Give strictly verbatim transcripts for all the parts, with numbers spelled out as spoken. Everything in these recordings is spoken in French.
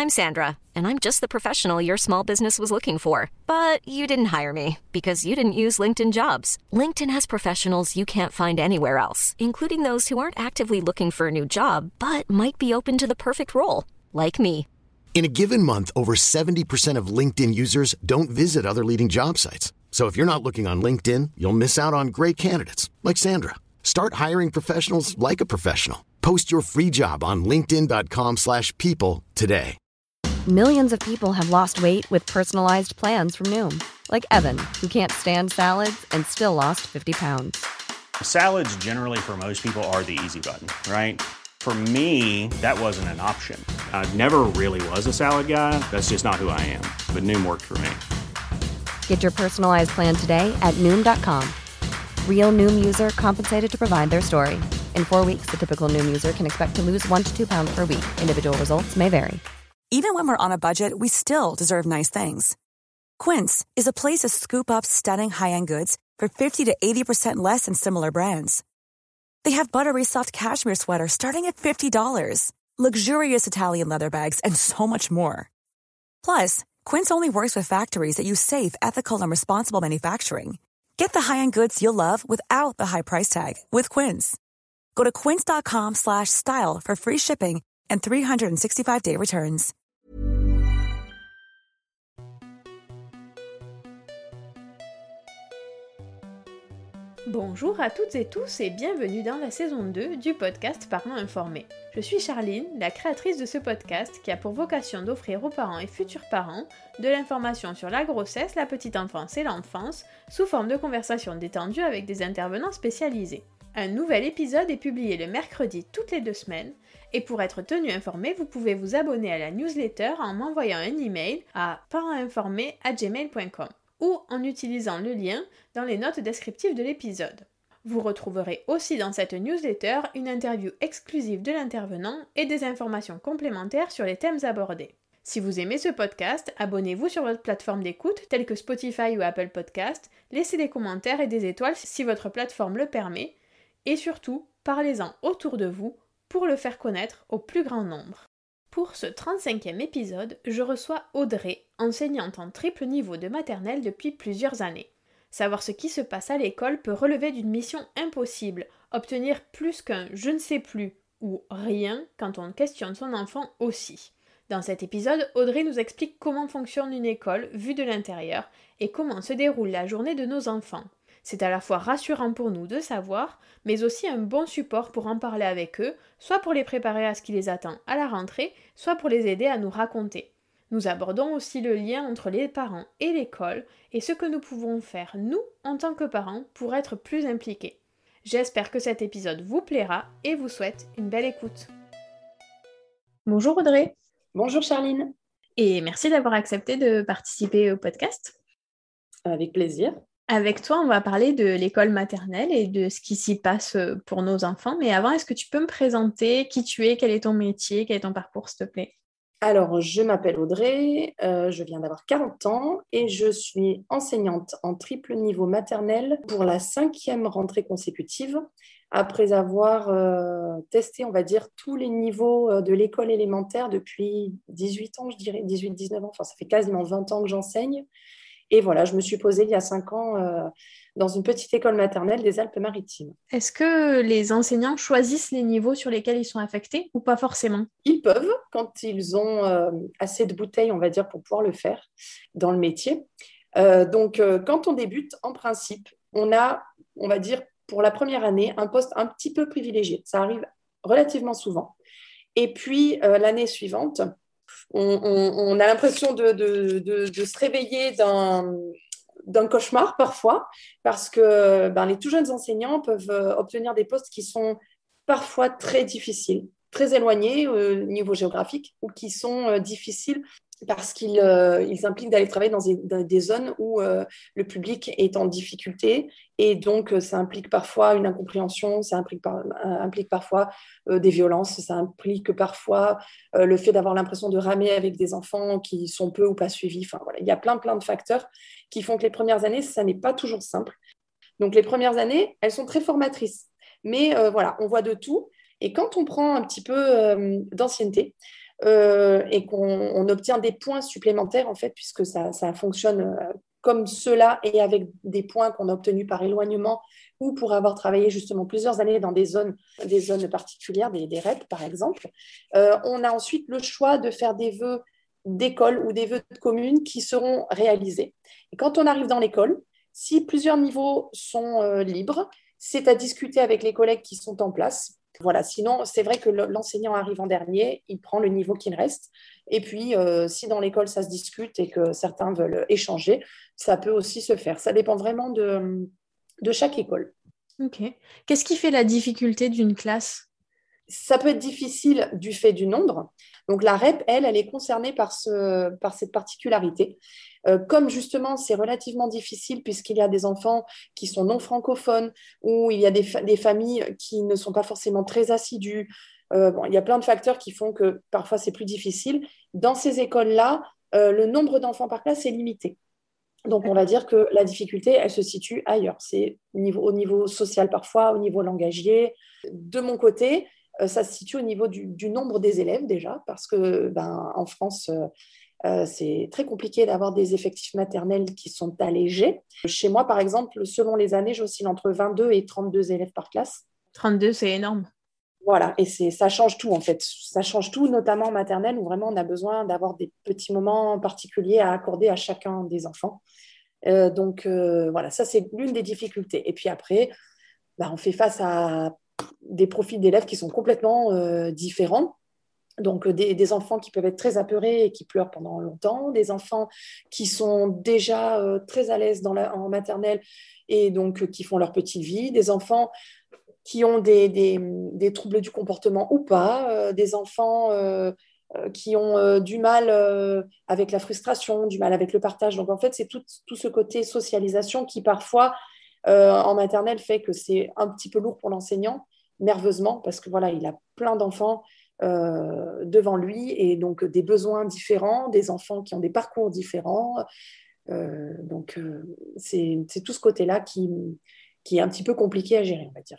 I'm Sandra, and I'm just the professional your small business was looking for. But you didn't hire me because you didn't use LinkedIn Jobs. LinkedIn has professionals you can't find anywhere else, including those who aren't actively looking for a new job, but might be open to the perfect role, like me. In a given month, over seventy percent of LinkedIn users don't visit other leading job sites. So if you're not looking on LinkedIn, you'll miss out on great candidates like Sandra. Start hiring professionals like a professional. Post your free job on linkedin.com slash people today. Millions of people have lost weight with personalized plans from Noom. Like Evan, who can't stand salads and still lost fifty pounds. Salads generally for most people are the easy button, right? For me, that wasn't an option. I never really was a salad guy. That's just not who I am. But Noom worked for me. Get your personalized plan today at Noom dot com. Real Noom user compensated to provide their story. In four weeks, the typical Noom user can expect to lose one to two pounds per week. Individual results may vary. Even when we're on a budget, we still deserve nice things. Quince is a place to scoop up stunning high-end goods for fifty to eighty percent less than similar brands. They have buttery soft cashmere sweaters starting at fifty dollars, luxurious Italian leather bags, and so much more. Plus, Quince only works with factories that use safe, ethical, and responsible manufacturing. Get the high-end goods you'll love without the high price tag with Quince. Go to quince.com slash style for free shipping and three sixty-five day returns. Bonjour à toutes et tous et bienvenue dans la saison deux du podcast Parents informés. Je suis Charline, la créatrice de ce podcast qui a pour vocation d'offrir aux parents et futurs parents de l'information sur la grossesse, la petite enfance et l'enfance sous forme de conversations détendues avec des intervenants spécialisés. Un nouvel épisode est publié le mercredi toutes les deux semaines et pour être tenu informé, vous pouvez vous abonner à la newsletter en m'envoyant un email à parents informés arobase gmail point com ou en utilisant le lien dans les notes descriptives de l'épisode. Vous retrouverez aussi dans cette newsletter une interview exclusive de l'intervenant et des informations complémentaires sur les thèmes abordés. Si vous aimez ce podcast, abonnez-vous sur votre plateforme d'écoute telle que Spotify ou Apple Podcast, laissez des commentaires et des étoiles si votre plateforme le permet, et surtout, parlez-en autour de vous pour le faire connaître au plus grand nombre. Pour ce trente-cinquième épisode, je reçois Audrey, enseignante en triple niveau de maternelle depuis plusieurs années. Savoir ce qui se passe à l'école peut relever d'une mission impossible, obtenir plus qu'un « je ne sais plus » ou « rien » quand on questionne son enfant aussi. Dans cet épisode, Audrey nous explique comment fonctionne une école vue de l'intérieur et comment se déroule la journée de nos enfants. C'est à la fois rassurant pour nous de savoir, mais aussi un bon support pour en parler avec eux, soit pour les préparer à ce qui les attend à la rentrée, soit pour les aider à nous raconter. Nous abordons aussi le lien entre les parents et l'école et ce que nous pouvons faire, nous, en tant que parents, pour être plus impliqués. J'espère que cet épisode vous plaira et vous souhaite une belle écoute. Bonjour Audrey. Bonjour Charline. Et merci d'avoir accepté de participer au podcast. Avec plaisir. Avec toi, on va parler de l'école maternelle et de ce qui s'y passe pour nos enfants. Mais avant, est-ce que tu peux me présenter qui tu es, quel est ton métier, quel est ton parcours, s'il te plaît? Alors, je m'appelle Audrey, euh, je viens d'avoir quarante ans et je suis enseignante en triple niveau maternel pour la cinquième rentrée consécutive, après avoir euh, testé, on va dire, tous les niveaux de l'école élémentaire depuis dix-huit ans, je dirais, dix-huit dix-neuf ans. Enfin, ça fait quasiment vingt ans que j'enseigne. Et voilà, je me suis posée il y a cinq ans euh, dans une petite école maternelle des Alpes-Maritimes. Est-ce que les enseignants choisissent les niveaux sur lesquels ils sont affectés ou pas forcément? Ils peuvent, quand ils ont euh, assez de bouteilles, on va dire, pour pouvoir le faire dans le métier. Euh, donc, euh, quand on débute, en principe, on a, on va dire, pour la première année, un poste un petit peu privilégié. Ça arrive relativement souvent. Et puis, euh, l'année suivante, On, on, on a l'impression de, de, de, de se réveiller d'un, d'un cauchemar parfois parce que ben, les tout jeunes enseignants peuvent obtenir des postes qui sont parfois très difficiles, très éloignés au niveau géographique ou qui sont euh, difficiles parce qu'ils euh, ils impliquent d'aller travailler dans des, dans des zones où euh, le public est en difficulté et donc euh, ça implique parfois une incompréhension, ça implique, par, euh, implique parfois euh, des violences, ça implique parfois euh, le fait d'avoir l'impression de ramer avec des enfants qui sont peu ou pas suivis. Enfin, voilà. Il y a plein, plein de facteurs qui font que les premières années, ça n'est pas toujours simple. Donc les premières années, elles sont très formatrices. Mais euh, voilà, on voit de tout. Et quand on prend un petit peu euh, d'ancienneté, euh, et qu'on on obtient des points supplémentaires, en fait, puisque ça, ça fonctionne euh, comme cela et avec des points qu'on a obtenus par éloignement ou pour avoir travaillé justement plusieurs années dans des zones, des zones particulières, des, des R E P par exemple. Euh, on a ensuite le choix de faire des vœux d'école ou des vœux de commune qui seront réalisés. Et quand on arrive dans l'école, si plusieurs niveaux sont euh, libres, c'est à discuter avec les collègues qui sont en place. Voilà, sinon, c'est vrai que l'enseignant arrive en dernier, il prend le niveau qu'il reste. Et puis, euh, si dans l'école, ça se discute et que certains veulent échanger, ça peut aussi se faire. Ça dépend vraiment de, de chaque école. Ok. Qu'est-ce qui fait la difficulté d'une classe ? Ça peut être difficile du fait du nombre. Donc, la R E P, elle, elle est concernée par, ce, par cette particularité. Euh, comme justement, c'est relativement difficile puisqu'il y a des enfants qui sont non francophones ou il y a des, fa- des familles qui ne sont pas forcément très assidues. Euh, bon, il y a plein de facteurs qui font que parfois c'est plus difficile. Dans ces écoles-là, euh, le nombre d'enfants par classe est limité. Donc, on va dire que la difficulté, elle se situe ailleurs. C'est au niveau, au niveau social parfois, au niveau langagier. De mon côté, euh, ça se situe au niveau du, du nombre des élèves déjà, parce que ben, en France, euh, euh, c'est très compliqué d'avoir des effectifs maternels qui sont allégés. Chez moi, par exemple, selon les années, j'oscille entre vingt-deux et trente-deux élèves par classe. trente-deux, c'est énorme. Voilà, et c'est, ça change tout en fait. Ça change tout, notamment en maternelle, où vraiment on a besoin d'avoir des petits moments particuliers à accorder à chacun des enfants. Euh, donc euh, voilà, ça c'est l'une des difficultés. Et puis après, bah, on fait face à des profils d'élèves qui sont complètement euh, différents. Donc des, des enfants qui peuvent être très apeurés et qui pleurent pendant longtemps, des enfants qui sont déjà euh, très à l'aise dans la, en maternelle et donc euh, qui font leur petite vie, des enfants qui ont des, des, des troubles du comportement ou pas, euh, des enfants euh, euh, qui ont euh, du mal euh, avec la frustration, du mal avec le partage. Donc en fait, c'est tout, tout ce côté socialisation qui parfois euh, en maternelle fait que c'est un petit peu lourd pour l'enseignant, nerveusement, parce que voilà, il a plein d'enfants euh, devant lui et donc des besoins différents, des enfants qui ont des parcours différents. Euh, donc euh, c'est, c'est tout ce côté-là qui, qui est un petit peu compliqué à gérer, on va dire.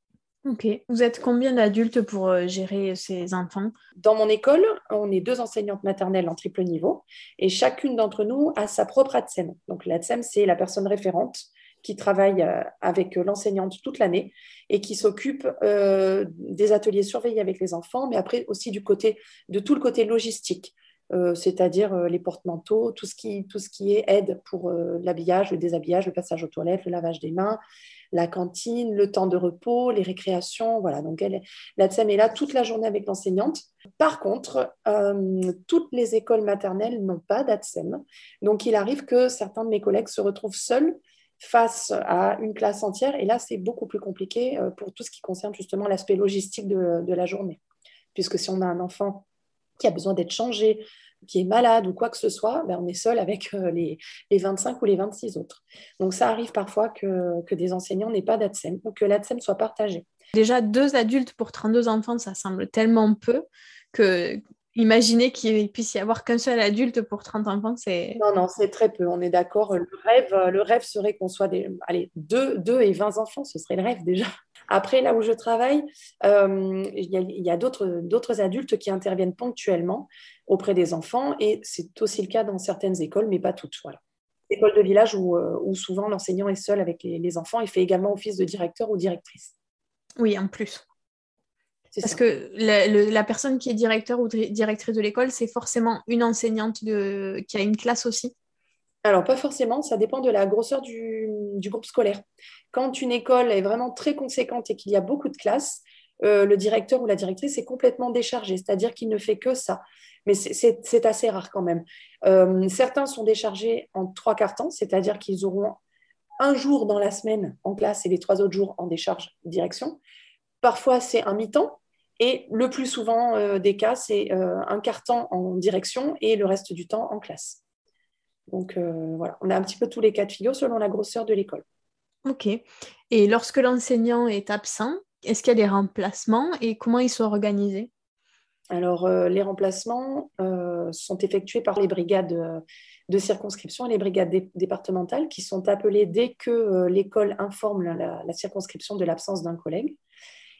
Ok. Vous êtes combien d'adultes pour euh, gérer ces enfants ? Dans mon école, on est deux enseignantes maternelles en triple niveau et chacune d'entre nous a sa propre A T S E M. Donc l'A T S E M, c'est la personne référente qui travaille euh, avec l'enseignante toute l'année et qui s'occupe euh, des ateliers surveillés avec les enfants, mais après aussi du côté, de tout le côté logistique, euh, c'est-à-dire euh, les porte-manteaux, tout ce qui, tout ce qui est aide pour euh, l'habillage, le déshabillage, le passage aux toilettes, le lavage des mains, la cantine, le temps de repos, les récréations. Voilà, donc elle, la T S E M est là toute la journée avec l'enseignante. Par contre, euh, toutes les écoles maternelles n'ont pas d'A T S E M. Donc, il arrive que certains de mes collègues se retrouvent seuls face à une classe entière. Et là, c'est beaucoup plus compliqué euh, pour tout ce qui concerne justement l'aspect logistique de, de la journée. Puisque si on a un enfant qui a besoin d'être changé, qui est malade ou quoi que ce soit, ben on est seul avec euh, les, les vingt-cinq ou les vingt-six autres. Donc, ça arrive parfois que, que des enseignants n'aient pas d'A T S E M ou que l'A T S E M soit partagée. Déjà, deux adultes pour trente-deux enfants, ça semble tellement peu que imaginer qu'il puisse y avoir qu'un seul adulte pour trente enfants, c'est... Non, non, c'est très peu, on est d'accord. Le rêve, le rêve serait qu'on soit des, allez, deux, deux et vingt enfants, ce serait le rêve déjà. Après, là où je travaille, euh, il y a, il y a d'autres, d'autres adultes qui interviennent ponctuellement auprès des enfants et c'est aussi le cas dans certaines écoles, mais pas toutes. Voilà. École de village où, où souvent l'enseignant est seul avec les, les enfants et fait également office de directeur ou directrice. Oui, en plus. C'est Parce ça. que la, le, la personne qui est directeur ou directrice de l'école, c'est forcément une enseignante de, qui a une classe aussi. Alors, pas forcément, ça dépend de la grosseur du, du groupe scolaire. Quand une école est vraiment très conséquente et qu'il y a beaucoup de classes, euh, le directeur ou la directrice est complètement déchargé, c'est-à-dire qu'il ne fait que ça. Mais c'est, c'est, c'est assez rare quand même. Euh, certains sont déchargés en trois quarts temps, c'est-à-dire qu'ils auront un jour dans la semaine en classe et les trois autres jours en décharge direction. Parfois, c'est un mi-temps. Et le plus souvent euh, des cas, c'est euh, un quart temps en direction et le reste du temps en classe. Donc euh, voilà, on a un petit peu tous les cas de figure selon la grosseur de l'école. Ok. Et lorsque l'enseignant est absent, est-ce qu'il y a des remplacements et comment ils sont organisés ? Alors, euh, les remplacements euh, sont effectués par les brigades euh, de circonscription et les brigades dé- départementales qui sont appelées dès que euh, l'école informe la, la circonscription de l'absence d'un collègue.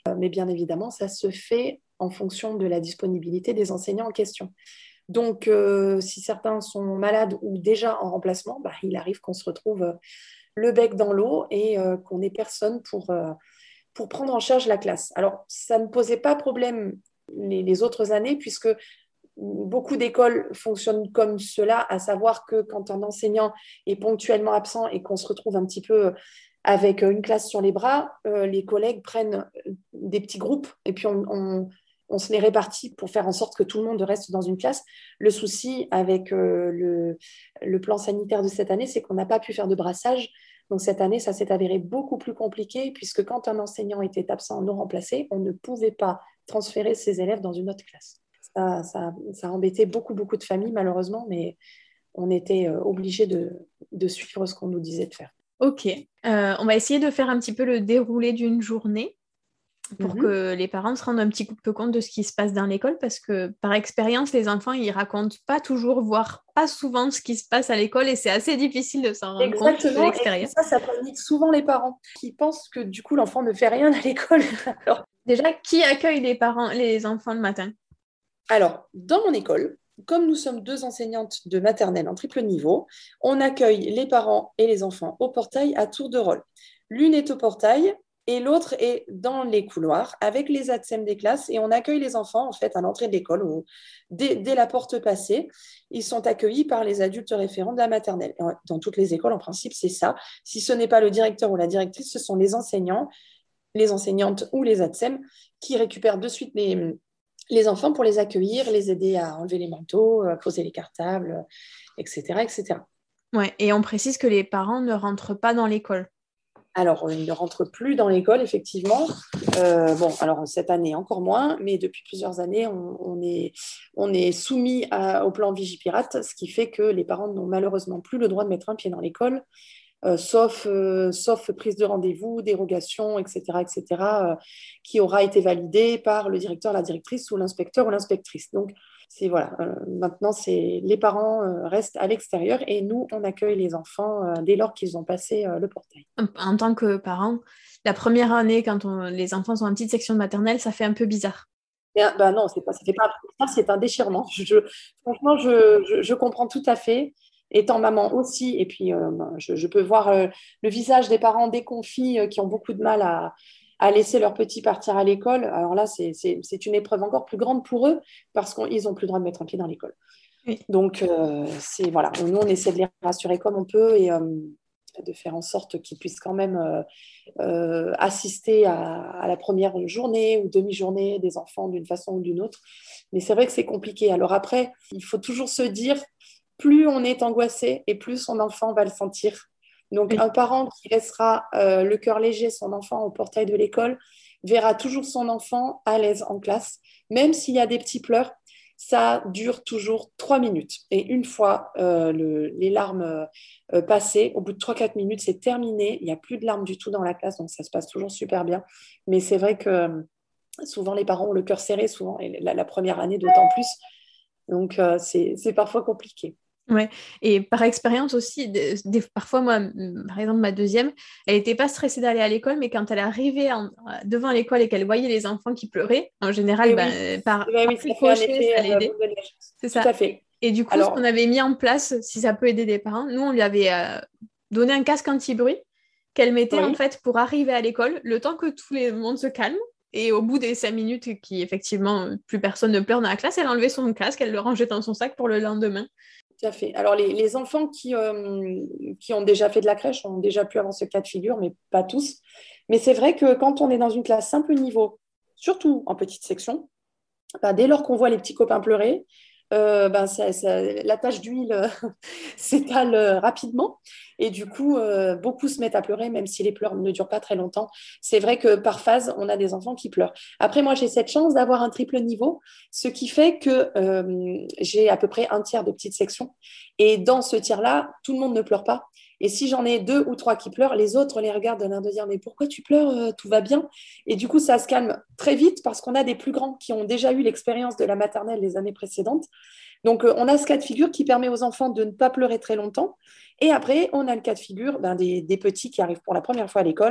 Mais bien évidemment, ça se fait en fonction de la disponibilité des enseignants en question. Donc, euh, si certains sont malades ou déjà en remplacement, bah, il arrive qu'on se retrouve euh, le bec dans l'eau et euh, qu'on n'ait personne pour, euh, pour prendre en charge la classe. Alors, ça ne posait pas problème les, les autres années, puisque beaucoup d'écoles fonctionnent comme cela, à savoir que quand un enseignant est ponctuellement absent et qu'on se retrouve un petit peu avec une classe sur les bras, euh, les collègues prennent des petits groupes et puis on, on, on se les répartit pour faire en sorte que tout le monde reste dans une classe. Le souci avec euh, le, le plan sanitaire de cette année, c'est qu'on n'a pas pu faire de brassage. Donc cette année, ça s'est avéré beaucoup plus compliqué puisque quand un enseignant était absent non remplacé, on ne pouvait pas transférer ses élèves dans une autre classe. Ça, ça, ça a embêté beaucoup, beaucoup de familles, malheureusement, mais on était euh, obligés de, de suivre ce qu'on nous disait de faire. Ok. Euh, on va essayer de faire un petit peu le déroulé d'une journée pour mm-hmm. que les parents se rendent un petit peu compte de ce qui se passe dans l'école, parce que par expérience, les enfants, ils racontent pas toujours, voire pas souvent ce qui se passe à l'école, et c'est assez difficile de s'en rendre Exactement, compte de l'extérieur. Et ça, ça panique souvent les parents qui pensent que du coup, l'enfant ne fait rien à l'école. Alors, déjà, qui accueille les parents, les enfants le matin ? Alors, dans mon école, comme nous sommes deux enseignantes de maternelle en triple niveau, on accueille les parents et les enfants au portail à tour de rôle. L'une est au portail et l'autre est dans les couloirs avec les A T S E M des classes, et on accueille les enfants en fait à l'entrée de l'école ou dès, dès la porte passée. Ils sont accueillis par les adultes référents de la maternelle. Dans toutes les écoles, en principe, c'est ça. Si ce n'est pas le directeur ou la directrice, ce sont les enseignants, les enseignantes ou les A T S E M qui récupèrent de suite les les enfants pour les accueillir, les aider à enlever les manteaux, à poser les cartables, et cetera, et cetera. Ouais, et on précise que les parents ne rentrent pas dans l'école. Alors, ils ne rentrent plus dans l'école, effectivement. Euh, bon, alors cette année encore moins, mais depuis plusieurs années, on, on, est, on est soumis à, au plan Vigipirate, ce qui fait que les parents n'ont malheureusement plus le droit de mettre un pied dans l'école, Euh, sauf, euh, sauf prise de rendez-vous, dérogation, et cetera, et cetera, euh, qui aura été validée par le directeur, la directrice ou l'inspecteur ou l'inspectrice. Donc, c'est, voilà, euh, maintenant, c'est, les parents euh, restent à l'extérieur et nous, on accueille les enfants euh, dès lors qu'ils ont passé euh, le portail. En tant que parent, la première année, quand on, les enfants sont en petite section de maternelle, ça fait un peu bizarre. Et, ben non, c'est pas, ça fait pas un bizarre, c'est un déchirement. Je, franchement, je, je, je comprends tout à fait. Étant maman aussi, et puis euh, je, je peux voir euh, le visage des parents déconfits euh, qui ont beaucoup de mal à, à laisser leurs petits partir à l'école. Alors là, c'est, c'est, c'est une épreuve encore plus grande pour eux parce qu'ils n'ont plus le droit de mettre un pied dans l'école. Oui. Donc, euh, c'est, voilà, nous, on essaie de les rassurer comme on peut et euh, de faire en sorte qu'ils puissent quand même euh, euh, assister à, à la première journée ou demi-journée des enfants d'une façon ou d'une autre. Mais c'est vrai que c'est compliqué. Alors après, il faut toujours se dire, plus on est angoissé et plus son enfant va le sentir. Donc, oui. Un parent qui laissera euh, le cœur léger son enfant au portail de l'école verra toujours son enfant à l'aise en classe. Même s'il y a des petits pleurs, ça dure toujours trois minutes. Et une fois euh, le, les larmes euh, passées, au bout de trois à quatre minutes, c'est terminé. Il n'y a plus de larmes du tout dans la classe, donc ça se passe toujours super bien. Mais c'est vrai que euh, souvent, les parents ont le cœur serré, souvent, et la, la première année d'autant plus. Donc, euh, c'est, c'est parfois compliqué. Ouais, et par expérience aussi, des, des, parfois moi, par exemple ma deuxième, elle n'était pas stressée d'aller à l'école, mais quand elle arrivait en, devant l'école et qu'elle voyait les enfants qui pleuraient, en général, bah, oui. par, oui, par oui, ricochet, ça l'aidait. Euh, C'est ça. Tout à fait. Et du coup, Alors... ce qu'on avait mis en place, si ça peut aider des parents, nous on lui avait euh, donné un casque anti-bruit qu'elle mettait oui. en fait pour arriver à l'école, le temps que tout le monde se calme. Et au bout des cinq minutes, qui effectivement, plus personne ne pleure dans la classe, elle enlevait son casque, elle le rangeait dans son sac pour le lendemain. Tout à fait. Alors, les, les enfants qui, euh, qui ont déjà fait de la crèche ont déjà pu avoir ce cas de figure, mais pas tous. Mais c'est vrai que quand on est dans une classe simple niveau, surtout en petite section, ben, dès lors qu'on voit les petits copains pleurer, euh, ben, ça, ça, la tache d'huile euh, s'étale euh, rapidement. Et du coup, euh, beaucoup se mettent à pleurer, même si les pleurs ne durent pas très longtemps. C'est vrai que par phase, on a des enfants qui pleurent. Après, moi, j'ai cette chance d'avoir un triple niveau, ce qui fait que euh, j'ai à peu près un tiers de petite section. Et dans ce tiers-là, tout le monde ne pleure pas. Et si j'en ai deux ou trois qui pleurent, les autres les regardent d'un air de dire « Mais pourquoi tu pleures ? euh, Tout va bien ?» Et du coup, ça se calme très vite parce qu'on a des plus grands qui ont déjà eu l'expérience de la maternelle les années précédentes. Donc, euh, on a ce cas de figure qui permet aux enfants de ne pas pleurer très longtemps. Et après, on a le cas de figure ben, des, des petits qui arrivent pour la première fois à l'école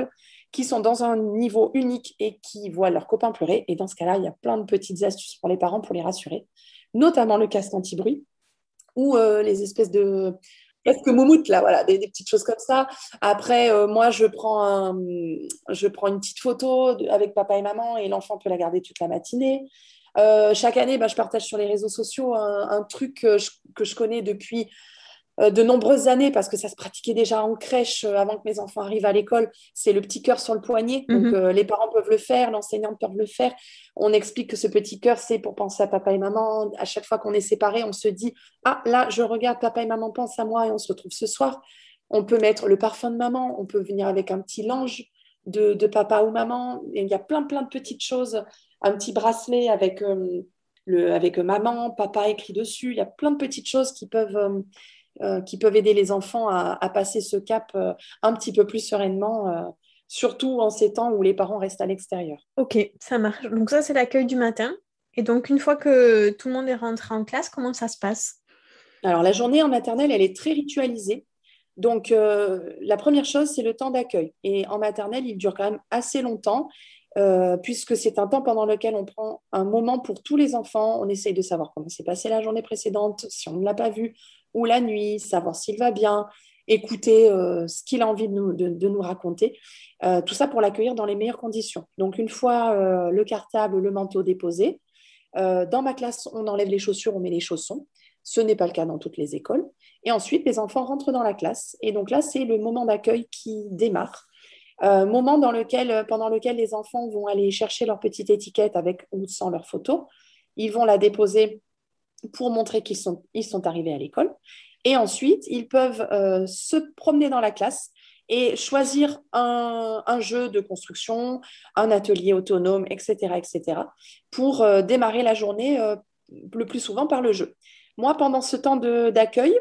qui sont dans un niveau unique et qui voient leurs copains pleurer. Et dans ce cas-là, il y a plein de petites astuces pour les parents pour les rassurer, notamment le casque anti-bruit ou euh, les espèces de casques moumoutes, là, voilà, des, des petites choses comme ça. Après, euh, moi, je prends, un, je prends une petite photo de, avec papa et maman et l'enfant peut la garder toute la matinée. Euh, chaque année, bah, je partage sur les réseaux sociaux un, un truc que je, que je connais depuis euh, de nombreuses années parce que ça se pratiquait déjà en crèche euh, avant que mes enfants arrivent à l'école. C'est le petit cœur sur le poignet. Donc, Mhm. euh, les parents peuvent le faire, l'enseignante peut le faire. On explique que ce petit cœur, c'est pour penser à papa et maman. À chaque fois qu'on est séparés, on se dit « Ah, là, je regarde, papa et maman pensent à moi et on se retrouve ce soir. » On peut mettre le parfum de maman, on peut venir avec un petit linge de, de papa ou maman. Et il y a plein, plein de petites choses. Un petit bracelet avec, euh, le, avec maman, papa écrit dessus. Il y a plein de petites choses qui peuvent... Euh, euh, qui peuvent aider les enfants à, à passer ce cap euh, un petit peu plus sereinement, euh, surtout en ces temps où les parents restent à l'extérieur. Ok, ça marche. Donc ça, c'est l'accueil du matin. Et donc, une fois que tout le monde est rentré en classe, comment ça se passe? Alors, la journée en maternelle, elle est très ritualisée. Donc, euh, la première chose, c'est le temps d'accueil. Et en maternelle, il dure quand même assez longtemps, euh, puisque c'est un temps pendant lequel on prend un moment pour tous les enfants. On essaye de savoir comment s'est passée la journée précédente, si on ne l'a pas vu, ou la nuit, savoir s'il va bien, écouter euh, ce qu'il a envie de nous, de, de nous raconter. Euh, tout ça pour l'accueillir dans les meilleures conditions. Donc, une fois euh, le cartable, le manteau déposé, euh, dans ma classe, on enlève les chaussures, on met les chaussons. Ce n'est pas le cas dans toutes les écoles. Et ensuite, les enfants rentrent dans la classe. Et donc là, c'est le moment d'accueil qui démarre. Euh, moment dans lequel, pendant lequel les enfants vont aller chercher leur petite étiquette avec ou sans leur photo. Ils vont la déposer pour montrer qu'ils sont, ils sont arrivés à l'école. Et ensuite, ils peuvent euh, se promener dans la classe et choisir un, un jeu de construction, un atelier autonome, et cetera, et cetera, pour euh, démarrer la journée euh, le plus souvent par le jeu. Moi, pendant ce temps de, d'accueil,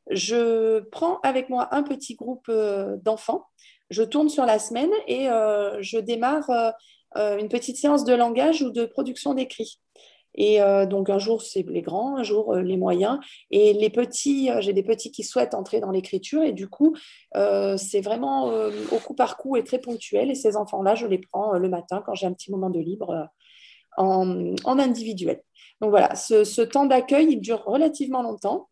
je prends avec moi un petit groupe euh, d'enfants, je tourne sur la semaine et euh, je démarre euh, euh, une petite séance de langage ou de production d'écrit. Et euh, donc, un jour, c'est les grands, un jour, euh, les moyens. Et les petits, euh, j'ai des petits qui souhaitent entrer dans l'écriture. Et du coup, euh, c'est vraiment euh, au coup par coup et très ponctuel. Et ces enfants-là, je les prends euh, le matin quand j'ai un petit moment de libre euh, en, en individuel. Donc voilà, ce, ce temps d'accueil, il dure relativement longtemps.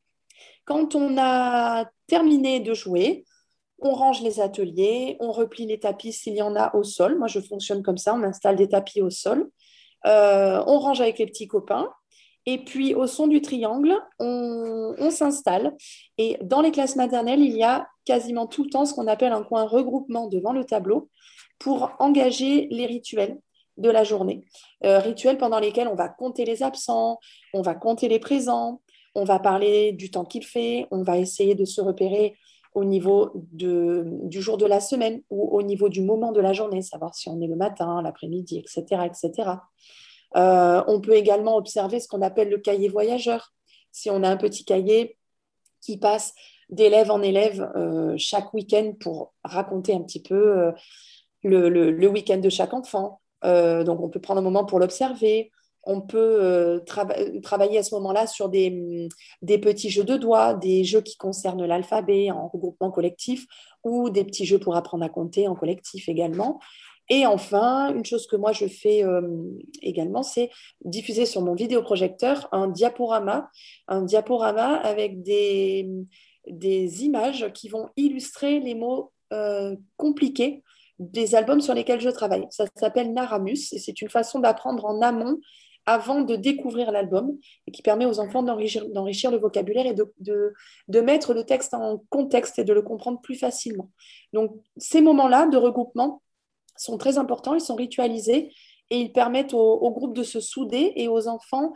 Quand on a terminé de jouer, on range les ateliers, on replie les tapis s'il y en a au sol. Moi, je fonctionne comme ça, on installe des tapis au sol. Euh, on range avec les petits copains. Et puis, au son du triangle, on, on s'installe. Et dans les classes maternelles, il y a quasiment tout le temps ce qu'on appelle un coin regroupement devant le tableau pour engager les rituels de la journée. Euh, rituels pendant lesquels on va compter les absents, on va compter les présents, on va parler du temps qu'il fait, on va essayer de se repérer au niveau de, du jour de la semaine ou au niveau du moment de la journée, savoir si on est le matin, l'après-midi, et cetera, et cetera. Euh, on peut également observer ce qu'on appelle le cahier voyageur. Si on a un petit cahier qui passe d'élève en élève euh, chaque week-end pour raconter un petit peu euh, le, le, le week-end de chaque enfant. Euh, donc, on peut prendre un moment pour l'observer. On peut euh, tra- travailler à ce moment-là sur des, des petits jeux de doigts, des jeux qui concernent l'alphabet en regroupement collectif ou des petits jeux pour apprendre à compter en collectif également. Et enfin, une chose que moi je fais euh, également, c'est diffuser sur mon vidéoprojecteur un diaporama, un diaporama avec des, des images qui vont illustrer les mots euh, compliqués des albums sur lesquels je travaille. Ça s'appelle Naramus et c'est une façon d'apprendre en amont avant de découvrir l'album et qui permet aux enfants d'enrichir, d'enrichir le vocabulaire et de, de, de mettre le texte en contexte et de le comprendre plus facilement. Donc, ces moments-là de regroupement sont très importants, ils sont ritualisés et ils permettent au, au groupe de se souder et aux enfants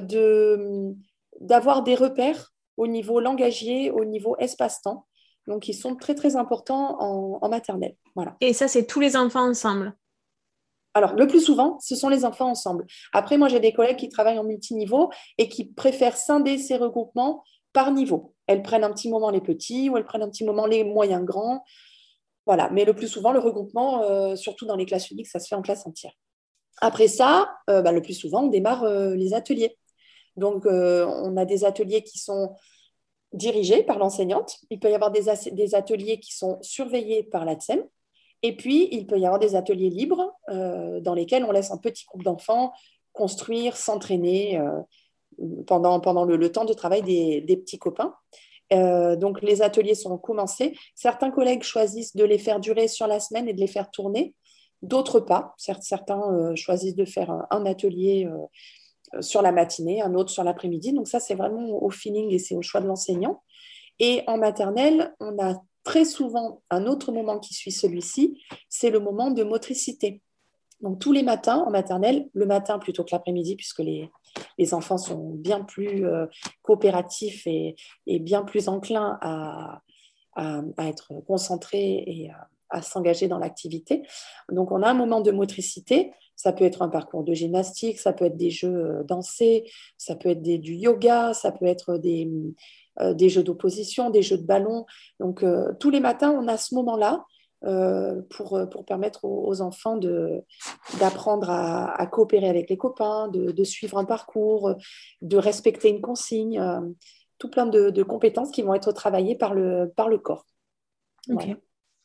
de, d'avoir des repères au niveau langagier, au niveau espace-temps. Donc, ils sont très, très importants en, en maternelle. Voilà. Et ça, c'est tous les enfants ensemble? Alors, le plus souvent, ce sont les enfants ensemble. Après, moi, j'ai des collègues qui travaillent en multiniveau et qui préfèrent scinder ces regroupements par niveau. Elles prennent un petit moment les petits ou elles prennent un petit moment les moyens grands. Voilà. Mais le plus souvent, le regroupement, euh, surtout dans les classes uniques, ça se fait en classe entière. Après ça, euh, bah, le plus souvent, on démarre euh, les ateliers. Donc, euh, on a des ateliers qui sont dirigés par l'enseignante. Il peut y avoir des, as- des ateliers qui sont surveillés par l'A T S E M. Et puis, il peut y avoir des ateliers libres euh, dans lesquels on laisse un petit groupe d'enfants construire, s'entraîner euh, pendant, pendant le, le temps de travail des, des petits copains. Euh, donc, les ateliers sont commencés. Certains collègues choisissent de les faire durer sur la semaine et de les faire tourner. D'autres pas. Certains euh, choisissent de faire un, un atelier euh, sur la matinée, un autre sur l'après-midi. Donc, ça, c'est vraiment au feeling et c'est au choix de l'enseignant. Et en maternelle, on a très souvent un autre moment qui suit celui-ci, c'est le moment de motricité. Donc, tous les matins en maternelle, le matin plutôt que l'après-midi, puisque les, les enfants sont bien plus euh, coopératifs et, et bien plus enclins à, à, à être concentrés et à, à s'engager dans l'activité. Donc, on a un moment de motricité. Ça peut être un parcours de gymnastique, ça peut être des jeux dansés, ça peut être des, du yoga, ça peut être des, euh, des jeux d'opposition, des jeux de ballon. Donc, euh, tous les matins, on a ce moment-là euh, pour, pour permettre aux, aux enfants de, d'apprendre à, à coopérer avec les copains, de, de suivre un parcours, de respecter une consigne, euh, tout plein de, de compétences qui vont être travaillées par le, par le corps. Ok. Voilà.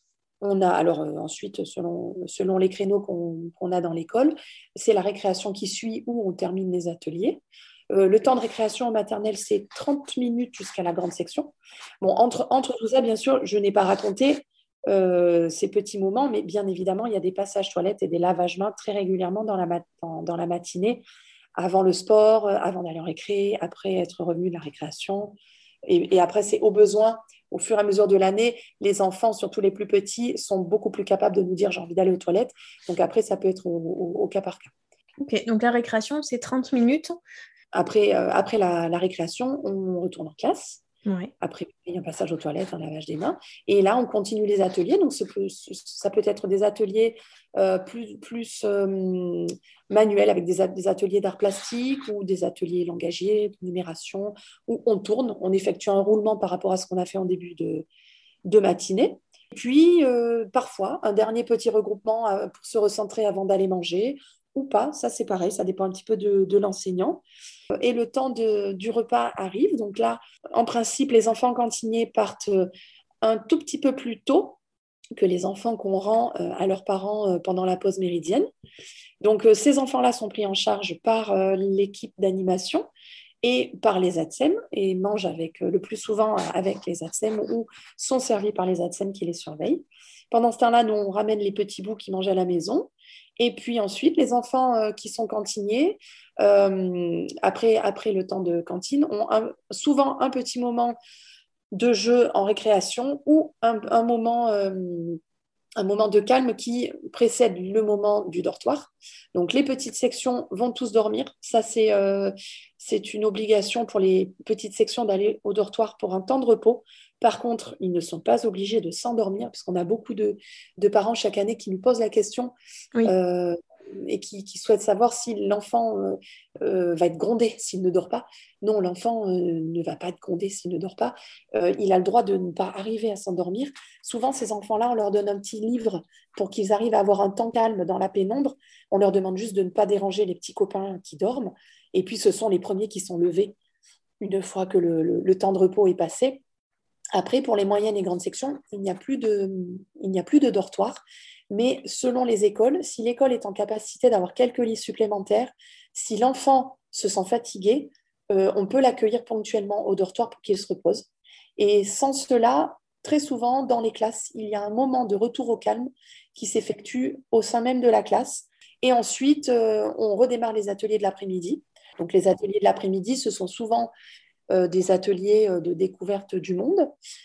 On a alors euh, ensuite, selon, selon les créneaux qu'on, qu'on a dans l'école, c'est la récréation qui suit où on termine les ateliers. Euh, le temps de récréation en maternelle, c'est trente minutes jusqu'à la grande section. Bon, entre, entre tout ça, bien sûr, je n'ai pas raconté euh, ces petits moments, mais bien évidemment, il y a des passages toilettes et des lavages mains très régulièrement dans la, mat- dans, dans la matinée, avant le sport, avant d'aller en récré, après être revenu de la récréation. Et, et après, c'est au besoin. Au fur et à mesure de l'année, les enfants, surtout les plus petits, sont beaucoup plus capables de nous dire « j'ai envie d'aller aux toilettes ». Donc après, ça peut être au, au, au cas par cas. Ok, donc la récréation, c'est trente minutes. Après, euh, après la, la récréation, on retourne en classe. Ouais. Après, il y a un passage aux toilettes, un lavage des mains. Et là, on continue les ateliers. Donc, ça peut, ça peut être des ateliers euh, plus, plus euh, manuels, avec des, des ateliers d'art plastique ou des ateliers langagiers, de numération, où on tourne, on effectue un roulement par rapport à ce qu'on a fait en début de, de matinée. Puis, euh, parfois, un dernier petit regroupement euh, pour se recentrer avant d'aller manger ou pas. Ça, c'est pareil, ça dépend un petit peu de, de l'enseignant. Et le temps de, du repas arrive. Donc là, en principe, les enfants cantiniers partent un tout petit peu plus tôt que les enfants qu'on rend euh, à leurs parents euh, pendant la pause méridienne. Donc, euh, ces enfants-là sont pris en charge par euh, l'équipe d'animation et par les A T S E M et mangent avec, euh, le plus souvent avec les A T S E M ou sont servis par les A T S E M qui les surveillent. Pendant ce temps-là, nous, on ramène les petits bouts qui mangent à la maison. Et puis ensuite, les enfants euh, qui sont cantiniers, euh, après, après le temps de cantine, ont un, souvent un petit moment de jeu en récréation ou un, un moment... Euh, un moment de calme qui précède le moment du dortoir. Donc, les petites sections vont tous dormir. Ça, c'est, euh, c'est une obligation pour les petites sections d'aller au dortoir pour un temps de repos. Par contre, ils ne sont pas obligés de s'endormir, parce qu'on a beaucoup de, de parents chaque année qui nous posent la question Oui. euh, et qui, qui souhaitent savoir si l'enfant euh, euh, va être grondé s'il ne dort pas. Non, l'enfant euh, ne va pas être grondé s'il ne dort pas. Euh, il a le droit de ne pas arriver à s'endormir. Souvent, ces enfants-là, on leur donne un petit livre pour qu'ils arrivent à avoir un temps calme dans la pénombre. On leur demande juste de ne pas déranger les petits copains qui dorment. Et puis, ce sont les premiers qui sont levés une fois que le, le, le temps de repos est passé. Après, pour les moyennes et grandes sections, il n'y a plus de, il n'y a plus de dortoir. Mais selon les écoles, si l'école est en capacité d'avoir quelques lits supplémentaires, si l'enfant se sent fatigué, euh, on peut l'accueillir ponctuellement au dortoir pour qu'il se repose. Et sans cela, très souvent, dans les classes, il y a un moment de retour au calme qui s'effectue au sein même de la classe. Et ensuite, euh, on redémarre les ateliers de l'après-midi. Donc, les ateliers de l'après-midi, ce sont souvent euh, des ateliers de découverte du monde.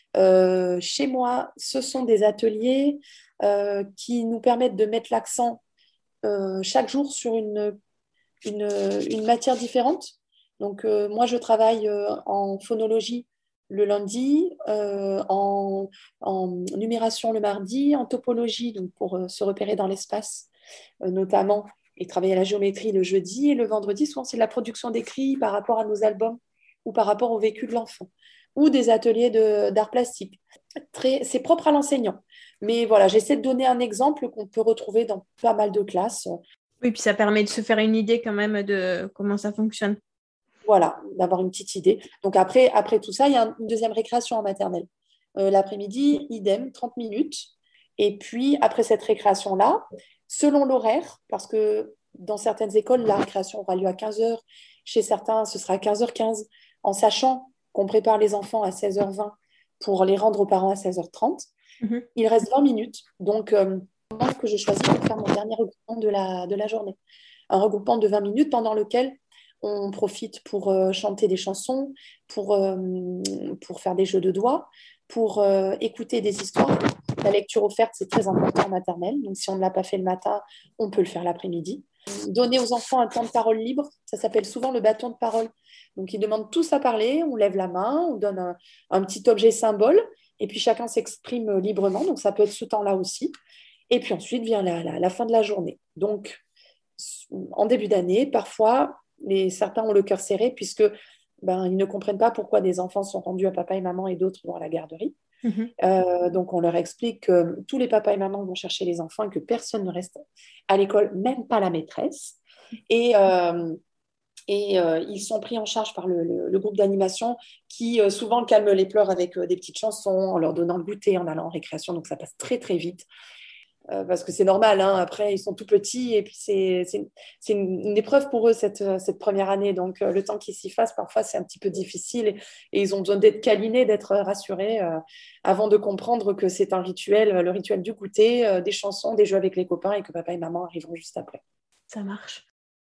Euh, chez moi, ce sont des ateliers euh, qui nous permettent de mettre l'accent euh, chaque jour sur une, une, une matière différente. Donc, euh, moi, je travaille euh, en phonologie le lundi, euh, en, en numération le mardi, en topologie, donc pour euh, se repérer dans l'espace, euh, notamment, et travailler à la géométrie le jeudi. Et le vendredi, souvent, c'est de la production d'écrits par rapport à nos albums ou par rapport au vécu de l'enfant, ou des ateliers de, d'art plastique. Très, c'est propre à l'enseignant. Mais voilà, j'essaie de donner un exemple qu'on peut retrouver dans pas mal de classes. Oui, puis ça permet de se faire une idée quand même de comment ça fonctionne. Voilà, d'avoir une petite idée. Donc après, après tout ça, il y a une deuxième récréation en maternelle. Euh, l'après-midi, idem, trente minutes. Et puis, après cette récréation-là, selon l'horaire, parce que dans certaines écoles, la récréation aura lieu à quinze heures, chez certains, ce sera à quinze heures quinze, en sachant qu'on prépare les enfants à seize heures vingt pour les rendre aux parents à seize heures trente. Mmh. Il reste vingt minutes, donc euh, que je choisis pour faire mon dernier regroupement de la, de la journée. Un regroupement de vingt minutes pendant lequel on profite pour euh, chanter des chansons, pour, euh, pour faire des jeux de doigts, pour euh, écouter des histoires. La lecture offerte, c'est très important en maternelle. Donc, si on ne l'a pas fait le matin, on peut le faire l'après-midi. Donner aux enfants un temps de parole libre, ça s'appelle souvent le bâton de parole. Donc, ils demandent tous à parler, on lève la main, on donne un, un petit objet symbole, et puis chacun s'exprime librement. Donc, ça peut être ce temps-là aussi. Et puis ensuite vient la, la, la fin de la journée. Donc, en début d'année, parfois, les, certains ont le cœur serré puisque ben, ils ne comprennent pas pourquoi des enfants sont rendus à papa et maman et d'autres vont à la garderie. Mmh. Euh, donc, on leur explique que tous les papas et mamans vont chercher les enfants et que personne ne reste à l'école, même pas la maîtresse. Et, euh, et euh, ils sont pris en charge par le, le, le groupe d'animation qui euh, souvent calme les pleurs avec euh, des petites chansons, en leur donnant le goûter, en allant en récréation. Donc, ça passe très, très vite. Euh, parce que c'est normal, hein, après ils sont tout petits et puis c'est, c'est, c'est une, une épreuve pour eux cette, cette première année, donc euh, le temps qu'ils s'y fassent parfois c'est un petit peu difficile et, et ils ont besoin d'être câlinés, d'être rassurés euh, avant de comprendre que c'est un rituel, le rituel du goûter, euh, des chansons, des jeux avec les copains et que papa et maman arriveront juste après. Ça marche.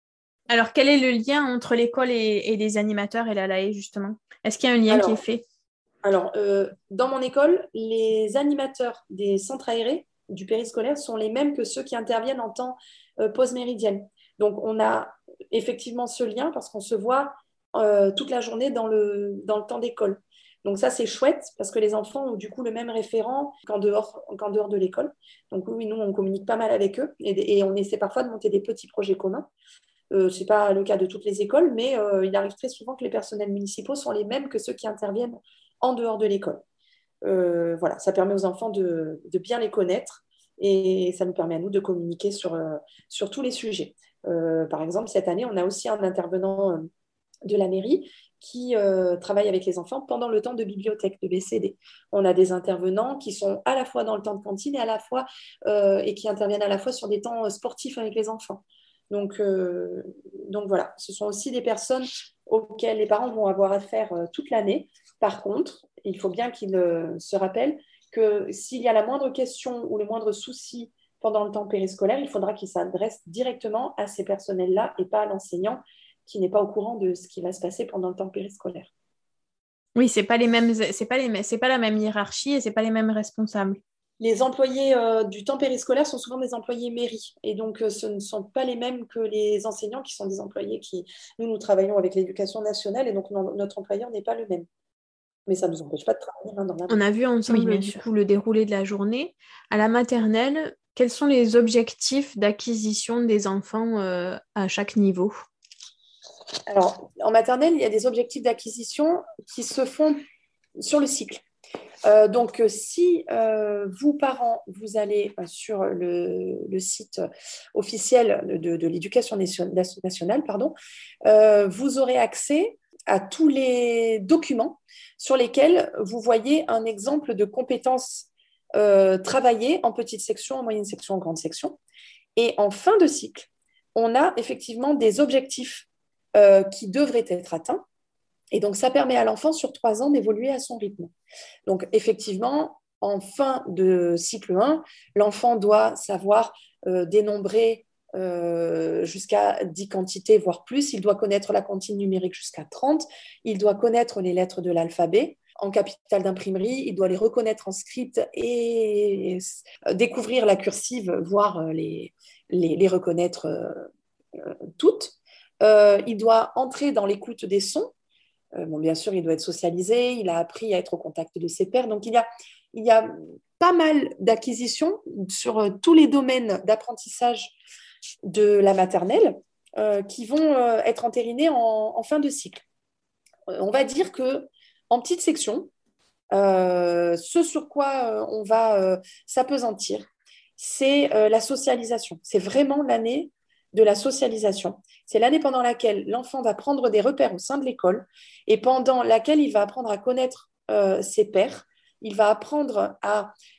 Alors quel est le lien entre l'école et, et les animateurs et la L A E justement? Est-ce qu'il y a un lien alors, qui est fait? Alors euh, dans mon école, les animateurs des centres aérés du périscolaire sont les mêmes que ceux qui interviennent en temps euh, post-méridienne. Donc, on a effectivement ce lien parce qu'on se voit euh, toute la journée dans le, dans le temps d'école. Donc, ça, c'est chouette parce que les enfants ont du coup le même référent qu'en dehors, qu'en dehors de l'école. Donc, oui, nous, on communique pas mal avec eux et, et on essaie parfois de monter des petits projets communs. Euh, ce n'est pas le cas de toutes les écoles, mais euh, il arrive très souvent que les personnels municipaux sont les mêmes que ceux qui interviennent en dehors de l'école. Euh, voilà, ça permet aux enfants de, de bien les connaître et ça nous permet à nous de communiquer sur, euh, sur tous les sujets. Euh, par exemple, cette année, on a aussi un intervenant euh, de la mairie qui euh, travaille avec les enfants pendant le temps de bibliothèque, de B C D. On a des intervenants qui sont à la fois dans le temps de cantine et, à la fois, euh, et qui interviennent à la fois sur des temps sportifs avec les enfants. Donc, euh, donc voilà, ce sont aussi des personnes auxquelles les parents vont avoir affaire euh, toute l'année. Par contre, il faut bien qu'ils euh, se rappellent que s'il y a la moindre question ou le moindre souci pendant le temps périscolaire, il faudra qu'ils s'adressent directement à ces personnels-là et pas à l'enseignant qui n'est pas au courant de ce qui va se passer pendant le temps périscolaire. Oui, c'est pas les mêmes, c'est pas les, c'est pas la même hiérarchie et c'est pas les mêmes responsables. Les employés euh, du temps périscolaire sont souvent des employés mairie et donc euh, ce ne sont pas les mêmes que les enseignants qui sont des employés qui, nous, nous travaillons avec l'éducation nationale et donc non, notre employeur n'est pas le même. Mais ça ne nous empêche pas de travailler main dans la main. On a vu ensemble oui, du coup le déroulé de la journée. À la maternelle, quels sont les objectifs d'acquisition des enfants euh, à chaque niveau? Alors, en maternelle, il y a des objectifs d'acquisition qui se font sur le cycle. Euh, donc, si euh, vous, parents, vous allez sur le, le site officiel de, de l'éducation nationale, pardon, euh, vous aurez accès à tous les documents sur lesquels vous voyez un exemple de compétences euh, travaillées en petite section, en moyenne section, en grande section. Et en fin de cycle, on a effectivement des objectifs euh, qui devraient être atteints. Et donc, ça permet à l'enfant, sur trois ans, d'évoluer à son rythme. Donc, effectivement, en fin de cycle un, l'enfant doit savoir euh, dénombrer euh, jusqu'à dix quantités, voire plus. Il doit connaître la comptine numérique jusqu'à trente. Il doit connaître les lettres de l'alphabet. En capital d'imprimerie, il doit les reconnaître en script et découvrir la cursive, voire les, les, les reconnaître euh, toutes. Euh, il doit entrer dans l'écoute des sons. Euh, bon, bien sûr, il doit être socialisé, il a appris à être au contact de ses pairs. Donc, il y a, il y a pas mal d'acquisitions sur euh, tous les domaines d'apprentissage de la maternelle euh, qui vont euh, être entérinées en, en fin de cycle. Euh, on va dire qu'en petite section, euh, ce sur quoi euh, on va euh, s'apesantir, c'est euh, la socialisation. C'est vraiment l'année de la socialisation. C'est l'année pendant laquelle l'enfant va prendre des repères au sein de l'école et pendant laquelle il va apprendre à connaître euh, ses pairs. Il va apprendre à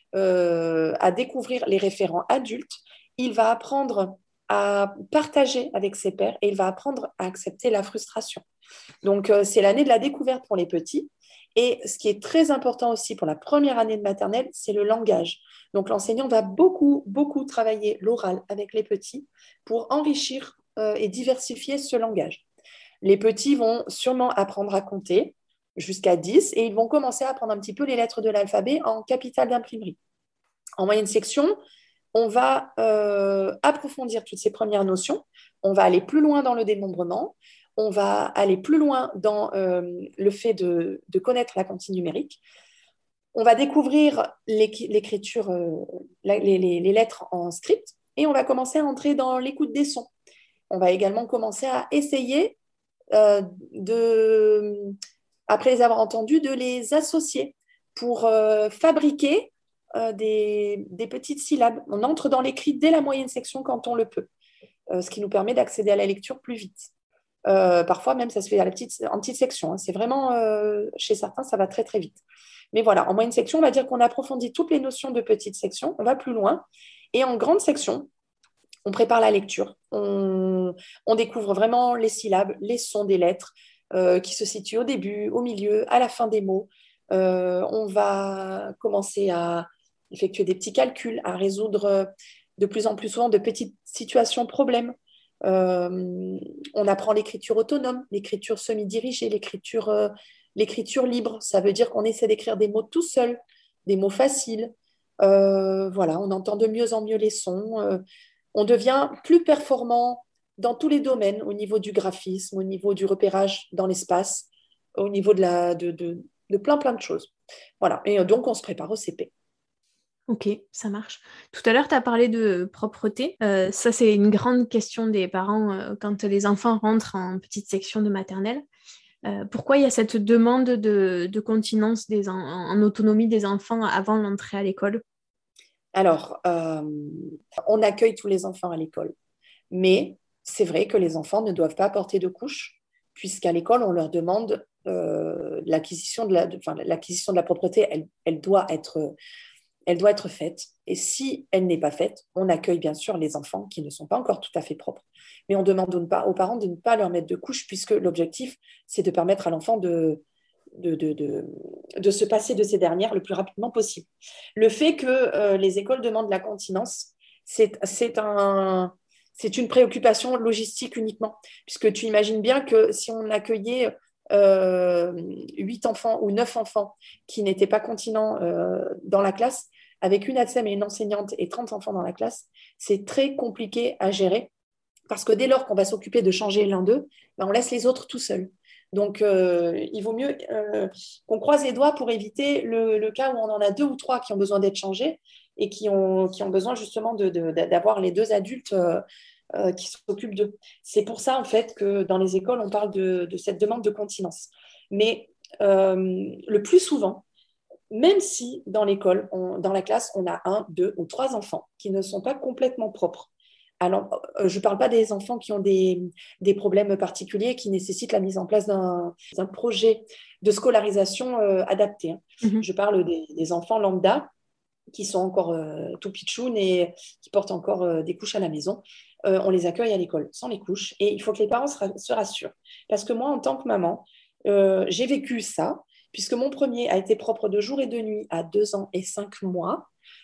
euh, à découvrir les référents adultes, il va apprendre à partager avec ses pairs et il va apprendre à accepter la frustration. Donc, euh, c'est l'année de la découverte pour les petits. Et ce qui est très important aussi pour la première année de maternelle, c'est le langage. Donc, l'enseignant va beaucoup, beaucoup travailler l'oral avec les petits pour enrichir euh, et diversifier ce langage. Les petits vont sûrement apprendre à compter jusqu'à dix et ils vont commencer à apprendre un petit peu les lettres de l'alphabet en capitale d'imprimerie. En moyenne section, on va euh, approfondir toutes ces premières notions. On va aller plus loin dans le dénombrement. On va aller plus loin dans euh, le fait de, de connaître la comptine numérique. On va découvrir l'écriture, euh, les, les, les lettres en script et on va commencer à entrer dans l'écoute des sons. On va également commencer à essayer, euh, de, après les avoir entendus, de les associer pour euh, fabriquer euh, des, des petites syllabes. On entre dans l'écrit dès la moyenne section quand on le peut, euh, ce qui nous permet d'accéder à la lecture plus vite. Euh, parfois même ça se fait à la petite, en petite section, hein. C'est vraiment, euh, chez certains, ça va très très vite. Mais voilà, en moyenne section, on va dire qu'on approfondit toutes les notions de petite section, on va plus loin. Et en grande section, on prépare la lecture, on, on découvre vraiment les syllabes, les sons des lettres euh, qui se situent au début, au milieu, à la fin des mots. Euh, on va commencer à effectuer des petits calculs, à résoudre de plus en plus souvent de petites situations problèmes. Euh, on apprend l'écriture autonome, l'écriture semi-dirigée, l'écriture, euh, l'écriture libre. Ça veut dire qu'on essaie d'écrire des mots tout seul, des mots faciles. Euh, voilà, on entend de mieux en mieux les sons. Euh, on devient plus performant dans tous les domaines, au niveau du graphisme, au niveau du repérage dans l'espace, au niveau de, la, de, de, de plein plein de choses. Voilà, et donc on se prépare au C P. Ok, ça marche. Tout à l'heure, tu as parlé de propreté. Euh, ça, c'est une grande question des parents euh, quand les enfants rentrent en petite section de maternelle. Euh, pourquoi il y a cette demande de, de continence des en, en autonomie des enfants avant l'entrée à l'école? Alors, euh, on accueille tous les enfants à l'école, mais c'est vrai que les enfants ne doivent pas porter de couche, puisqu'à l'école, on leur demande euh, l'acquisition de la, de, enfin, l'acquisition de la propreté, elle, elle doit être... Elle doit être faite. Et si elle n'est pas faite, on accueille bien sûr les enfants qui ne sont pas encore tout à fait propres. Mais on demande aux parents de ne pas leur mettre de couche, puisque l'objectif, c'est de permettre à l'enfant de, de, de, de, de se passer de ces dernières le plus rapidement possible. Le fait que euh, les écoles demandent la continence, c'est, c'est, un, c'est une préoccupation logistique uniquement, puisque tu imagines bien que si on accueillait euh, huit enfants ou neuf enfants qui n'étaient pas continents euh, dans la classe, avec une A T S E M et une enseignante et trente enfants dans la classe, c'est très compliqué à gérer parce que dès lors qu'on va s'occuper de changer l'un d'eux, ben on laisse les autres tout seuls. Donc, euh, il vaut mieux euh, qu'on croise les doigts pour éviter le, le cas où on en a deux ou trois qui ont besoin d'être changés et qui ont, qui ont besoin justement de, de, d'avoir les deux adultes euh, euh, qui s'occupent d'eux. C'est pour ça, en fait, que dans les écoles, on parle de, de cette demande de continence. Mais euh, le plus souvent, même si dans l'école, on, dans la classe, on a un, deux ou trois enfants qui ne sont pas complètement propres. Alors, je ne parle pas des enfants qui ont des, des problèmes particuliers qui nécessitent la mise en place d'un, d'un projet de scolarisation euh, adapté. Hein. Mm-hmm. Je parle des, des enfants lambda qui sont encore euh, tout pitchounes et qui portent encore euh, des couches à la maison. Euh, on les accueille à l'école sans les couches et il faut que les parents se, se rassurent. Parce que moi, en tant que maman, euh, j'ai vécu ça, puisque mon premier a été propre de jour et de nuit à deux ans et cinq mois,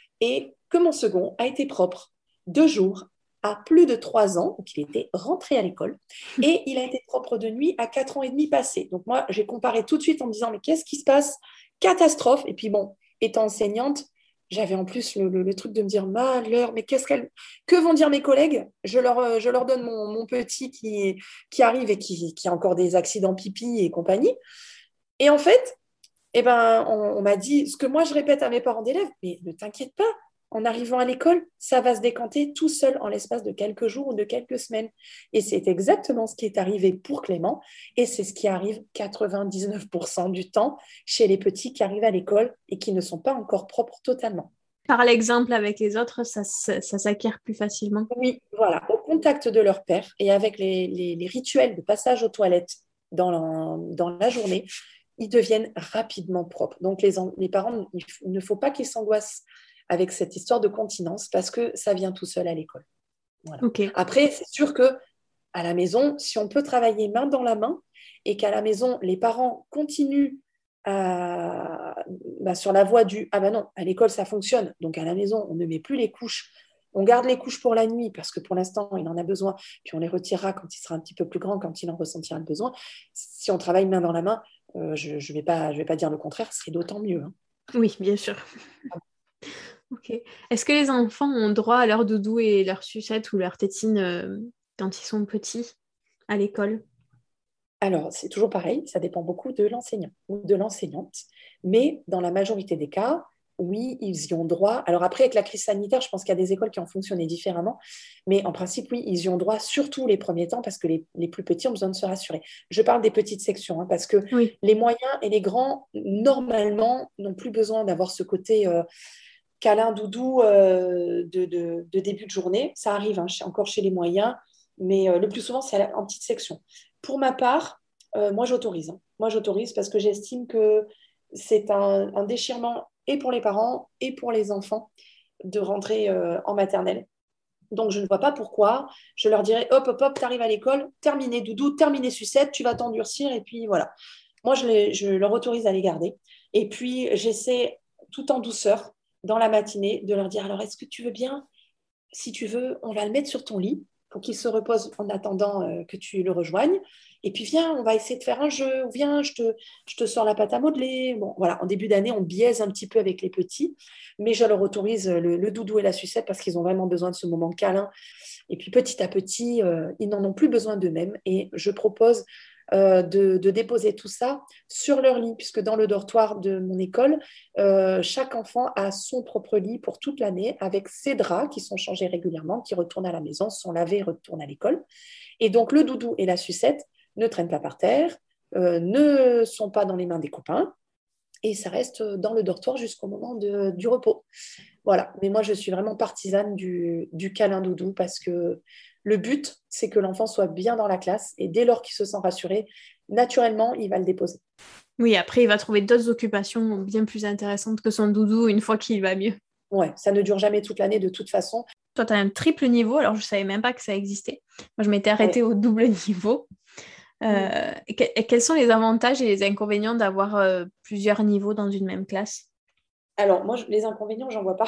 et que mon second a été propre de jour à plus de trois ans, donc il était rentré à l'école, et il a été propre de nuit à quatre ans et demi passé. Donc moi, j'ai comparé tout de suite en me disant, mais qu'est-ce qui se passe? Catastrophe. Et puis bon, étant enseignante, j'avais en plus le, le, le truc de me dire, malheur, mais qu'est-ce qu'elle... que vont dire mes collègues? Je leur, je leur donne mon, mon petit qui, qui arrive et qui, qui a encore des accidents pipi et compagnie. Et en fait, eh ben, on, on m'a dit ce que moi je répète à mes parents d'élèves, mais ne t'inquiète pas, en arrivant à l'école, ça va se décanter tout seul en l'espace de quelques jours ou de quelques semaines. Et c'est exactement ce qui est arrivé pour Clément, et c'est ce qui arrive quatre-vingt-dix-neuf pour cent du temps chez les petits qui arrivent à l'école et qui ne sont pas encore propres totalement. Par l'exemple avec les autres, ça, ça, ça s'acquiert plus facilement. Oui, voilà, au contact de leur père et avec les, les, les rituels de passage aux toilettes dans la, dans la journée, ils deviennent rapidement propres. Donc, les, les parents, il ne faut pas qu'ils s'angoissent avec cette histoire de continence parce que ça vient tout seul à l'école. Voilà. Ok. Après, c'est sûr que à la maison, si on peut travailler main dans la main et qu'à la maison, les parents continuent à, bah, sur la voie du « ah ben non, à l'école, ça fonctionne, donc à la maison, on ne met plus les couches, on garde les couches pour la nuit parce que pour l'instant, il en a besoin, puis on les retirera quand il sera un petit peu plus grand, quand il en ressentira le besoin. » Si on travaille main dans la main, euh, je ne vais pas, je vais pas dire le contraire, ce serait d'autant mieux. Hein. Oui, bien sûr. Ok. Est-ce que les enfants ont droit à leur doudou et leur sucette ou leur tétine euh, quand ils sont petits à l'école? Alors, c'est toujours pareil, ça dépend beaucoup de l'enseignant ou de l'enseignante, mais dans la majorité des cas, oui, ils y ont droit. Alors après, avec la crise sanitaire, je pense qu'il y a des écoles qui ont fonctionné différemment, mais en principe, oui, ils y ont droit, surtout les premiers temps, parce que les, les plus petits ont besoin de se rassurer. Je parle des petites sections, hein, parce que Oui. les moyens et les grands, normalement, n'ont plus besoin d'avoir ce côté... Euh, câlin doudou euh, de, de, de début de journée. Ça arrive hein, encore chez les moyens, mais euh, le plus souvent, c'est en petite section. Pour ma part, euh, moi, j'autorise. Hein. Moi, j'autorise parce que j'estime que c'est un, un déchirement et pour les parents et pour les enfants de rentrer euh, en maternelle. Donc, je ne vois pas pourquoi. Je leur dirais, hop, hop, hop, tu arrives à l'école, terminé doudou, terminé sucette, tu vas t'endurcir et puis voilà. Moi, je, les, je leur autorise à les garder. Et puis, j'essaie tout en douceur, dans la matinée, de leur dire, alors, est-ce que tu veux bien, si tu veux, on va le mettre sur ton lit pour qu'il se repose en attendant euh, que tu le rejoignes. Et puis, viens, on va essayer de faire un jeu. Ou viens, je te, je te sors la pâte à modeler. Bon, voilà, en début d'année, on biaise un petit peu avec les petits, mais je leur autorise le, le doudou et la sucette parce qu'ils ont vraiment besoin de ce moment câlin. Et puis, petit à petit, euh, ils n'en ont plus besoin d'eux-mêmes. Et je propose Euh, de, de déposer tout ça sur leur lit, puisque dans le dortoir de mon école, euh, chaque enfant a son propre lit pour toute l'année, avec ses draps qui sont changés régulièrement, qui retournent à la maison, sont lavés et retournent à l'école. Et donc, le doudou et la sucette ne traînent pas par terre, euh, ne sont pas dans les mains des copains, et ça reste dans le dortoir jusqu'au moment de, du repos. Voilà, mais moi, je suis vraiment partisane du, du câlin doudou, parce que le but, c'est que l'enfant soit bien dans la classe et dès lors qu'il se sent rassuré, naturellement, il va le déposer. Oui, après, il va trouver d'autres occupations bien plus intéressantes que son doudou une fois qu'il va mieux. Ouais, ça ne dure jamais toute l'année de toute façon. Toi, tu as un triple niveau, alors je ne savais même pas que ça existait. Moi, je m'étais arrêtée ouais. au double niveau. Euh, mmh. et, que, et quels sont les avantages et les inconvénients d'avoir euh, plusieurs niveaux dans une même classe? Alors, moi, je, les inconvénients, j'en vois pas.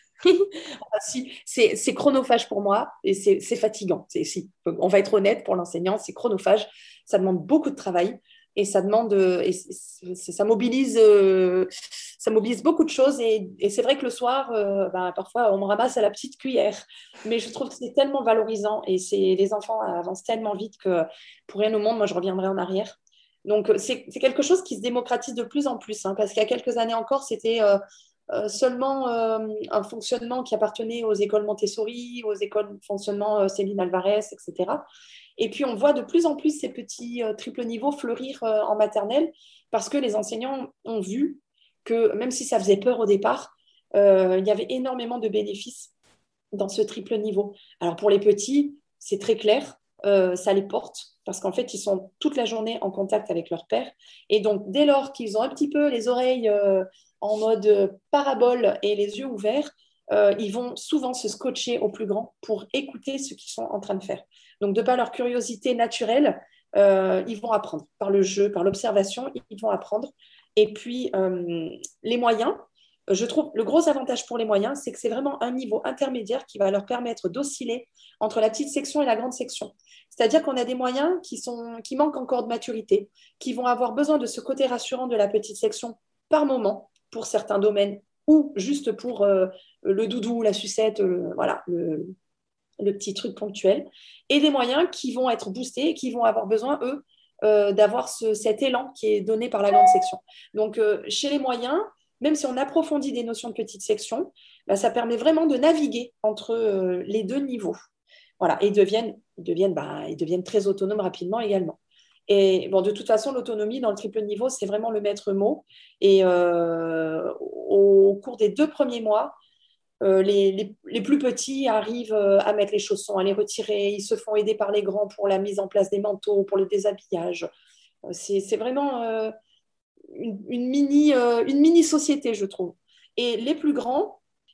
Ah, si, c'est, c'est chronophage pour moi et c'est, c'est fatigant. C'est, si, on va être honnête, pour l'enseignant, c'est chronophage. Ça demande beaucoup de travail et ça demande, et c'est, c'est, ça mobilise, euh, ça mobilise beaucoup de choses. Et, et c'est vrai que le soir, euh, ben, parfois, on me ramasse à la petite cuillère. Mais je trouve que c'est tellement valorisant et c'est, les enfants avancent tellement vite que pour rien au monde, moi, je reviendrai en arrière. Donc, c'est, c'est quelque chose qui se démocratise de plus en plus, hein, parce qu'il y a quelques années encore, c'était euh, euh, seulement euh, un fonctionnement qui appartenait aux écoles Montessori, aux écoles de fonctionnement euh, Céline Alvarez, et cetera. Et puis, on voit de plus en plus ces petits euh, triple niveaux fleurir euh, en maternelle, parce que les enseignants ont vu que, même si ça faisait peur au départ, euh, il y avait énormément de bénéfices dans ce triple niveau. Alors, pour les petits, c'est très clair. Euh, ça les porte parce qu'en fait, ils sont toute la journée en contact avec leur père. Et donc, dès lors qu'ils ont un petit peu les oreilles euh, en mode parabole et les yeux ouverts, euh, ils vont souvent se scotcher au plus grand pour écouter ce qu'ils sont en train de faire. Donc, de par leur curiosité naturelle, euh, ils vont apprendre. Par le jeu, par l'observation, ils vont apprendre. Et puis, euh, les moyens, je trouve le gros avantage pour les moyens, c'est que c'est vraiment un niveau intermédiaire qui va leur permettre d'osciller entre la petite section et la grande section. C'est-à-dire qu'on a des moyens qui, sont, qui manquent encore de maturité, qui vont avoir besoin de ce côté rassurant de la petite section par moment, pour certains domaines, ou juste pour euh, le doudou, la sucette, euh, voilà, le, le petit truc ponctuel. Et des moyens qui vont être boostés et qui vont avoir besoin, eux, euh, d'avoir ce, cet élan qui est donné par la grande section. Donc, euh, chez les moyens, même si on approfondit des notions de petite section, bah, ça permet vraiment de naviguer entre euh, les deux niveaux. Voilà, et ils deviennent, ils, deviennent, bah, ils deviennent très autonomes rapidement également. Et bon, de toute façon, l'autonomie dans le triple niveau, c'est vraiment le maître mot. Et euh, au cours des deux premiers mois, euh, les, les, les plus petits arrivent à mettre les chaussons, à les retirer. Ils se font aider par les grands pour la mise en place des manteaux, pour le déshabillage. C'est, c'est vraiment... Euh, Une, une, mini, euh, une mini société, je trouve. Et les plus grands,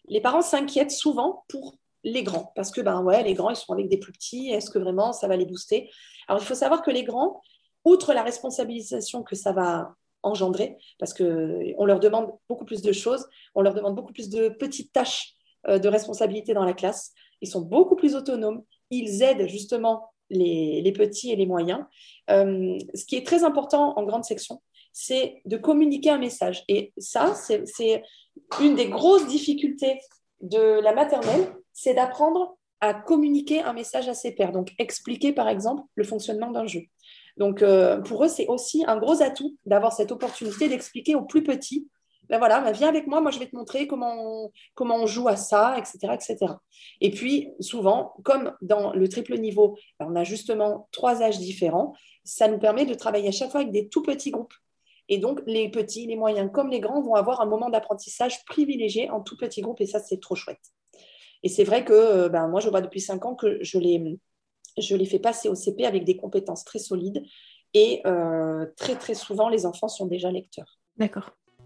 les parents s'inquiètent souvent pour les grands, parce que ben ouais, les grands, ils sont avec des plus petits, est-ce que vraiment ça va les booster? Alors, il faut savoir que les grands, outre la responsabilisation que ça va engendrer, parce qu'on leur demande beaucoup plus de choses, on leur demande beaucoup plus de petites tâches euh, de responsabilité dans la classe, ils sont beaucoup plus autonomes, ils aident justement les, les petits et les moyens. Euh, ce qui est très important en grande section, c'est de communiquer un message. Et ça, c'est, c'est une des grosses difficultés de la maternelle, c'est d'apprendre à communiquer un message à ses pairs. Donc, expliquer, par exemple, le fonctionnement d'un jeu. Donc, euh, pour eux, c'est aussi un gros atout d'avoir cette opportunité d'expliquer aux plus petits, ben voilà, ben viens avec moi, moi je vais te montrer comment on, comment on joue à ça, et cetera, et cetera. Et puis, souvent, comme dans le triple niveau, ben, on a justement trois âges différents, ça nous permet de travailler à chaque fois avec des tout petits groupes. Et donc, les petits, les moyens comme les grands vont avoir un moment d'apprentissage privilégié en tout petit groupe, et ça, c'est trop chouette. Et c'est vrai que ben, moi, je vois depuis cinq ans que je les, je les fais passer au C P avec des compétences très solides et euh, très, très souvent, les enfants sont déjà lecteurs. D'accord.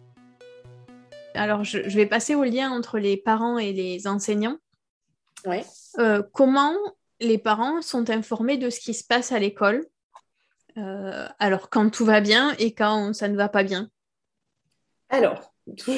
Alors, je, je vais passer au lien entre les parents et les enseignants. Ouais. Euh, comment les parents sont informés de ce qui se passe à l'école? Euh, alors, quand tout va bien et quand ça ne va pas bien? Alors,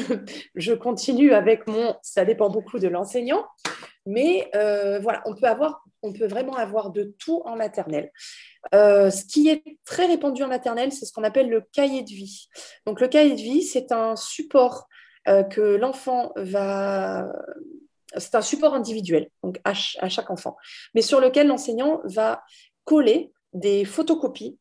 je continue avec mon « ça dépend beaucoup de l'enseignant », mais euh, voilà, on peut, avoir, on peut vraiment avoir de tout en maternelle. Euh, ce qui est très répandu en maternelle, c'est ce qu'on appelle le cahier de vie. Donc, le cahier de vie, c'est un support euh, que l'enfant va... C'est un support individuel, donc à, ch- à chaque enfant, mais sur lequel l'enseignant va coller des photocopies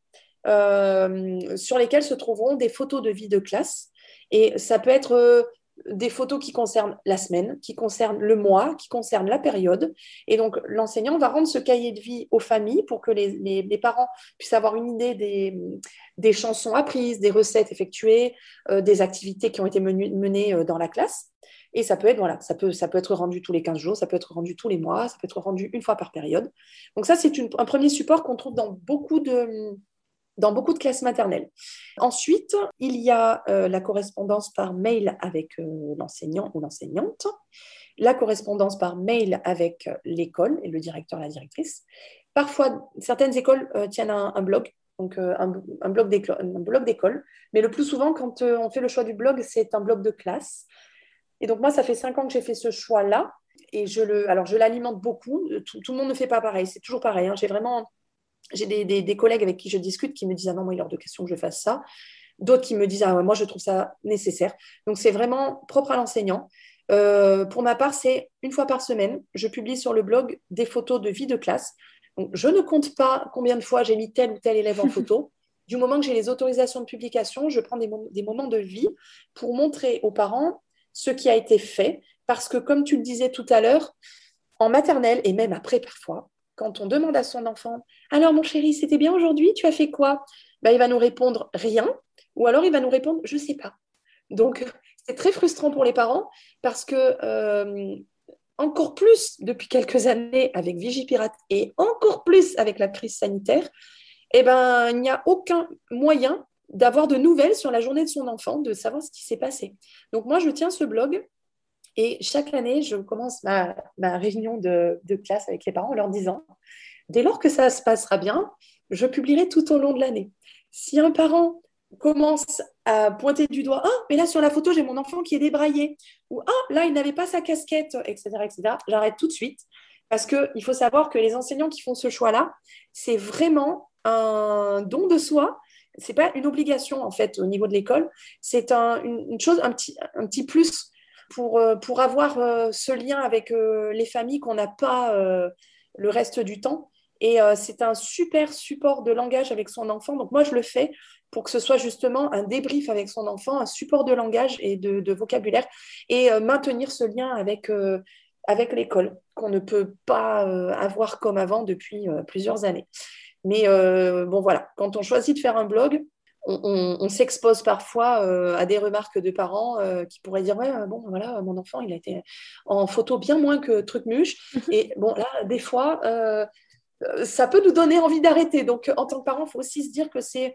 euh, sur lesquelles se trouveront des photos de vie de classe. Et ça peut être euh, des photos qui concernent la semaine, qui concernent le mois, qui concernent la période. Et donc, l'enseignant va rendre ce cahier de vie aux familles pour que les, les, les parents puissent avoir une idée des, des chansons apprises, des recettes effectuées, euh, des activités qui ont été menues, menées euh, dans la classe. Et ça peut être, voilà, ça peut, ça peut être rendu tous les quinze jours, ça peut être rendu tous les mois, ça peut être rendu une fois par période. Donc ça, c'est une, un premier support qu'on trouve dans beaucoup de... dans beaucoup de classes maternelles. Ensuite, il y a euh, la correspondance par mail avec euh, l'enseignant ou l'enseignante, la correspondance par mail avec l'école et le directeur, la directrice. Parfois, certaines écoles euh, tiennent un, un blog, donc euh, un, un, blog d'école, un blog d'école, mais le plus souvent, quand euh, on fait le choix du blog, c'est un blog de classe. Et donc, moi, ça fait cinq ans que j'ai fait ce choix-là, et je, le, alors, je l'alimente beaucoup. Tout, tout le monde ne fait pas pareil, c'est toujours pareil. Hein. J'ai vraiment... J'ai des, des, des collègues avec qui je discute qui me disent « Ah non, moi, il est hors de question que je fasse ça ». D'autres qui me disent « Ah ouais, moi, je trouve ça nécessaire ». Donc, c'est vraiment propre à l'enseignant. Euh, pour ma part, c'est une fois par semaine, je publie sur le blog des photos de vie de classe. Donc, je ne compte pas combien de fois j'ai mis tel ou tel élève en photo. Du moment que j'ai les autorisations de publication, je prends des, mo- des moments de vie pour montrer aux parents ce qui a été fait. Parce que, comme tu le disais tout à l'heure, en maternelle et même après parfois, quand on demande à son enfant « Alors, mon chéri, c'était bien aujourd'hui? Tu as fait quoi ?» Ben, il va nous répondre « Rien » ou alors il va nous répondre « Je ne sais pas ». Donc, c'est très frustrant pour les parents parce que, euh, encore plus depuis quelques années avec Vigipirate et encore plus avec la crise sanitaire, eh ben, il n'y a aucun moyen d'avoir de nouvelles sur la journée de son enfant, de savoir ce qui s'est passé. Donc, moi, je tiens ce blog. Et chaque année, je commence ma, ma réunion de, de classe avec les parents en leur disant « Dès lors que ça se passera bien, je publierai tout au long de l'année. Si un parent commence à pointer du doigt « Ah, mais là, sur la photo, j'ai mon enfant qui est débraillé. » ou « Ah, là, il n'avait pas sa casquette, et cetera et cetera » J'arrête tout de suite parce qu'il faut savoir que les enseignants qui font ce choix-là, c'est vraiment un don de soi. Ce n'est pas une obligation, en fait, au niveau de l'école. C'est un, une, une chose, un petit, un petit plus Pour, pour avoir euh, ce lien avec euh, les familles qu'on n'a pas euh, le reste du temps. Et euh, c'est un super support de langage avec son enfant. Donc moi, je le fais pour que ce soit justement un débrief avec son enfant, un support de langage et de, de vocabulaire, et euh, maintenir ce lien avec, euh, avec l'école, qu'on ne peut pas euh, avoir comme avant depuis euh, plusieurs années. Mais euh, bon, voilà, quand on choisit de faire un blog, On, on, on s'expose parfois euh, à des remarques de parents euh, qui pourraient dire « Ouais, bon, voilà, mon enfant, il a été en photo bien moins que Trucmuche. » Et bon, là, des fois, euh, ça peut nous donner envie d'arrêter. Donc, en tant que parent, il faut aussi se dire que c'est,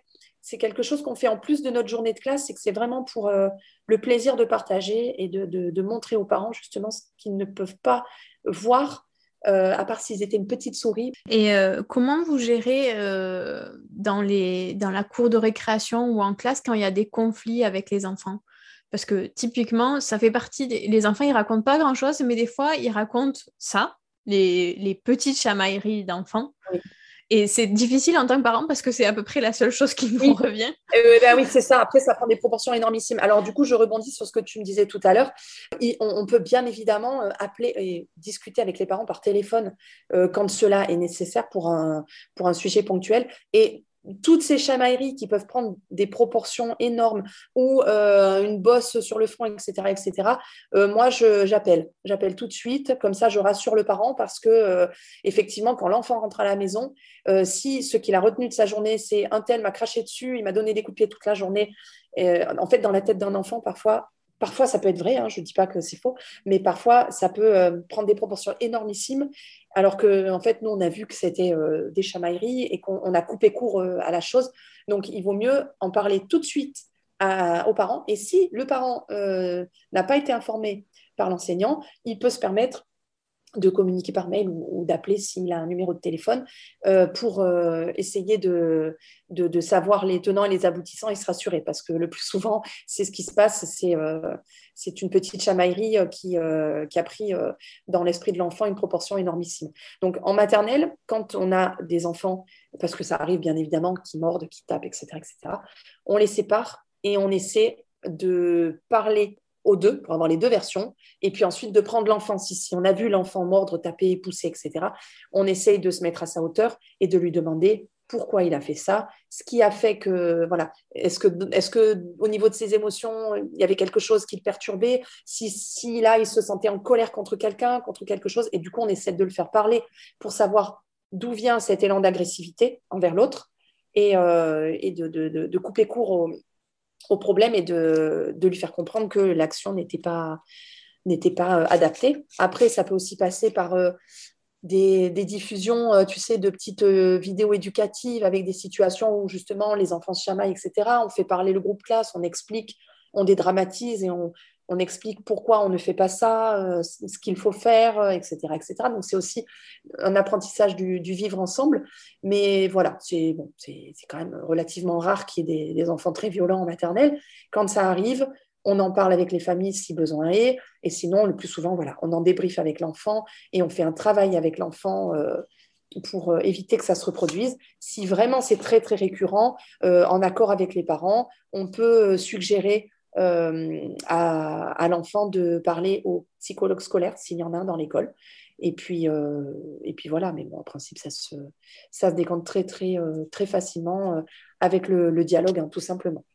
c'est quelque chose qu'on fait en plus de notre journée de classe, c'est que c'est vraiment pour euh, le plaisir de partager et de, de, de montrer aux parents justement ce qu'ils ne peuvent pas voir, euh, à part s'ils étaient une petite souris. Et euh, comment vous gérez euh, dans les, dans la cour de récréation ou en classe quand il y a des conflits avec les enfants? Parce que typiquement, ça fait partie des... Les enfants, ils racontent pas grand-chose, mais des fois, ils racontent ça, les, les petites chamailleries d'enfants. Oui. Et c'est difficile en tant que parent parce que c'est à peu près la seule chose qui nous Oui. revient. Euh, ben oui, c'est ça. Après, ça prend des proportions énormissimes. Alors, du coup, je rebondis sur ce que tu me disais tout à l'heure. Il- On, on peut bien évidemment euh, appeler et discuter avec les parents par téléphone euh, quand cela est nécessaire pour un, pour un sujet ponctuel. Et toutes ces chamailleries qui peuvent prendre des proportions énormes ou euh, une bosse sur le front, et cetera, et cetera, euh, moi, je, j'appelle. J'appelle tout de suite. Comme ça, je rassure le parent parce que, euh, effectivement, quand l'enfant rentre à la maison, Euh, si ce qu'il a retenu de sa journée, c'est un tel m'a craché dessus, il m'a donné des coups de pied toute la journée. Et, en fait, dans la tête d'un enfant, parfois, parfois ça peut être vrai, hein, je ne dis pas que c'est faux, mais parfois ça peut euh, prendre des proportions énormissimes, alors que en fait, nous, on a vu que c'était euh, des chamailleries et qu'on on a coupé court euh, à la chose. Donc, il vaut mieux en parler tout de suite à, aux parents. Et si le parent euh, n'a pas été informé par l'enseignant, il peut se permettre de communiquer par mail ou, ou d'appeler s'il a un numéro de téléphone euh, pour euh, essayer de, de, de savoir les tenants et les aboutissants et se rassurer. Parce que le plus souvent, c'est ce qui se passe, c'est, euh, c'est une petite chamaillerie qui, euh, qui a pris euh, dans l'esprit de l'enfant une proportion énormissime. Donc en maternelle, quand on a des enfants, parce que ça arrive bien évidemment, qui mordent, qui tapent, et cetera, et cetera, on les sépare et on essaie de parler aux deux, pour avoir les deux versions, et puis ensuite de prendre l'enfant. Si, si on a vu l'enfant mordre, taper, pousser, et cetera, on essaye de se mettre à sa hauteur et de lui demander pourquoi il a fait ça, ce qui a fait que, voilà, est-ce que, est-ce que au niveau de ses émotions, il y avait quelque chose qui le perturbait, si, si là, il se sentait en colère contre quelqu'un, contre quelque chose, et du coup, on essaie de le faire parler pour savoir d'où vient cet élan d'agressivité envers l'autre, et, euh, et de, de, de, de couper court au au problème et de, de lui faire comprendre que l'action n'était pas, n'était pas euh, adaptée. Après, ça peut aussi passer par euh, des, des diffusions, euh, tu sais, de petites euh, vidéos éducatives avec des situations où justement les enfants se chamaillent, et cetera. On fait parler le groupe classe, on explique, on dédramatise et on, on explique pourquoi on ne fait pas ça, euh, ce qu'il faut faire, euh, et cetera, et cetera. Donc, c'est aussi un apprentissage du, du vivre ensemble. Mais voilà, c'est, bon, c'est, c'est quand même relativement rare qu'il y ait des, des enfants très violents en maternelle. Quand ça arrive, on en parle avec les familles si besoin est. Et sinon, le plus souvent, voilà, on en débriefe avec l'enfant et on fait un travail avec l'enfant euh, pour euh, éviter que ça se reproduise. Si vraiment c'est très, très récurrent, euh, en accord avec les parents, on peut suggérer Euh, à, à l'enfant de parler au psychologue scolaire s'il y en a un dans l'école. Et puis, euh, et puis voilà, mais bon, en principe, ça se, ça se décante très, très, euh, très facilement euh, avec le, le dialogue, hein, tout simplement.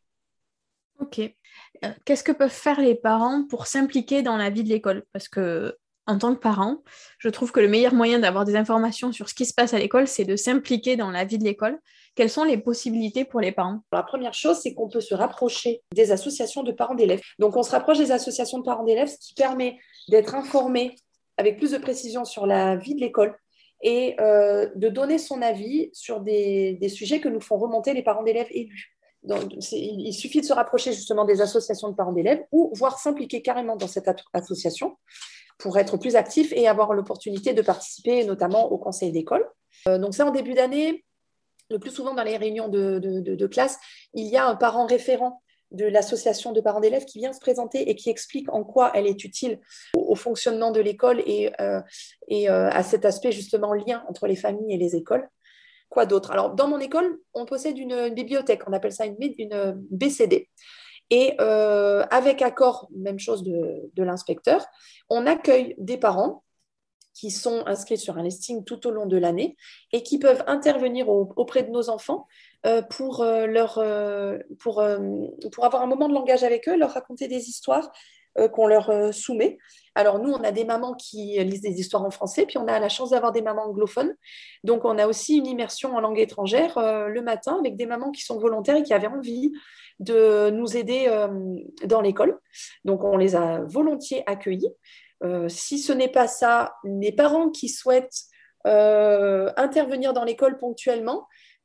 Ok. Euh, qu'est-ce que peuvent faire les parents pour s'impliquer dans la vie de l'école? Parce que, en tant que parent, je trouve que le meilleur moyen d'avoir des informations sur ce qui se passe à l'école, c'est de s'impliquer dans la vie de l'école. Quelles sont les possibilités pour les parents? La première chose, c'est qu'on peut se rapprocher des associations de parents d'élèves. Donc, on se rapproche des associations de parents d'élèves, ce qui permet d'être informé avec plus de précision sur la vie de l'école et euh, de donner son avis sur des, des sujets que nous font remonter les parents d'élèves élus. Donc, il suffit de se rapprocher justement des associations de parents d'élèves ou voire s'impliquer carrément dans cette association pour être plus actif et avoir l'opportunité de participer notamment au conseil d'école. Euh, donc ça, en début d'année, le plus souvent dans les réunions de, de, de, de classe, il y a un parent référent de l'association de parents d'élèves qui vient se présenter et qui explique en quoi elle est utile au, au fonctionnement de l'école et, euh, et euh, à cet aspect justement lien entre les familles et les écoles. Quoi d'autre? Alors, dans mon école, on possède une, une bibliothèque, on appelle ça une, une B C D. Et euh, avec accord, même chose de, de l'inspecteur, on accueille des parents qui sont inscrits sur un listing tout au long de l'année et qui peuvent intervenir au, auprès de nos enfants euh, pour, euh, leur, euh, pour, euh, pour avoir un moment de langage avec eux, leur raconter des histoires euh, qu'on leur euh, soumet. Alors nous, on a des mamans qui lisent des histoires en français, puis on a la chance d'avoir des mamans anglophones. Donc on a aussi une immersion en langue étrangère euh, le matin avec des mamans qui sont volontaires et qui avaient envie de nous aider euh, dans l'école. Donc on les a volontiers accueillis. Euh, si ce n'est pas ça, les parents qui souhaitent euh, intervenir dans l'école ponctuellement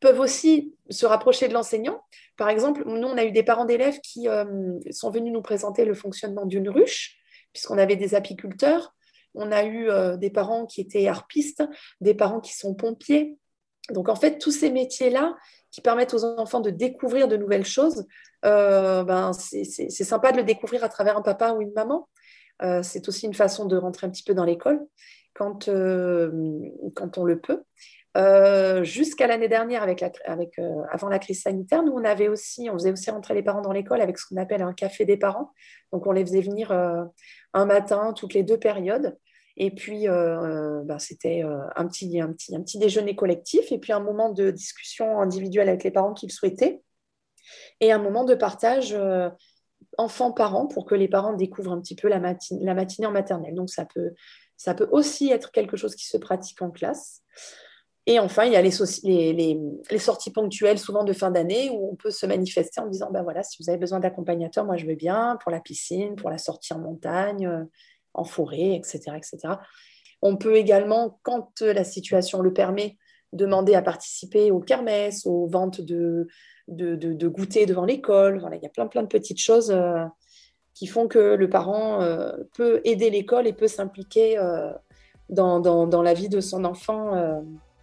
peuvent aussi se rapprocher de l'enseignant. Par exemple, nous, on a eu des parents d'élèves qui euh, sont venus nous présenter le fonctionnement d'une ruche, puisqu'on avait des apiculteurs. On a eu euh, des parents qui étaient harpistes, des parents qui sont pompiers. Donc, en fait, tous ces métiers-là qui permettent aux enfants de découvrir de nouvelles choses, euh, ben, c'est, c'est, c'est sympa de le découvrir à travers un papa ou une maman. Euh, c'est aussi une façon de rentrer un petit peu dans l'école quand, euh, quand on le peut. Euh, jusqu'à l'année dernière, avec la, avec, euh, avant la crise sanitaire, nous, on, avait aussi, on faisait aussi rentrer les parents dans l'école avec ce qu'on appelle un café des parents. Donc, on les faisait venir euh, un matin, toutes les deux périodes. Et puis, euh, ben, c'était euh, un, petit, un, petit, un petit déjeuner collectif et puis un moment de discussion individuelle avec les parents qui le souhaitaient et un moment de partage euh, enfants-parents pour que les parents découvrent un petit peu la, matine, la matinée en maternelle. Donc, ça peut, ça peut aussi être quelque chose qui se pratique en classe. Et enfin, il y a les, so- les, les, les sorties ponctuelles, souvent de fin d'année, où on peut se manifester en disant, ben voilà, si vous avez besoin d'accompagnateurs, moi je veux bien, pour la piscine, pour la sortie en montagne, euh, en forêt, et cetera, et cetera. On peut également, quand la situation le permet, demander à participer aux kermesses, aux ventes de, de, de, de goûter devant l'école. Voilà, il y a plein, plein de petites choses euh, qui font que le parent euh, peut aider l'école et peut s'impliquer euh, dans, dans, dans la vie de son enfant euh,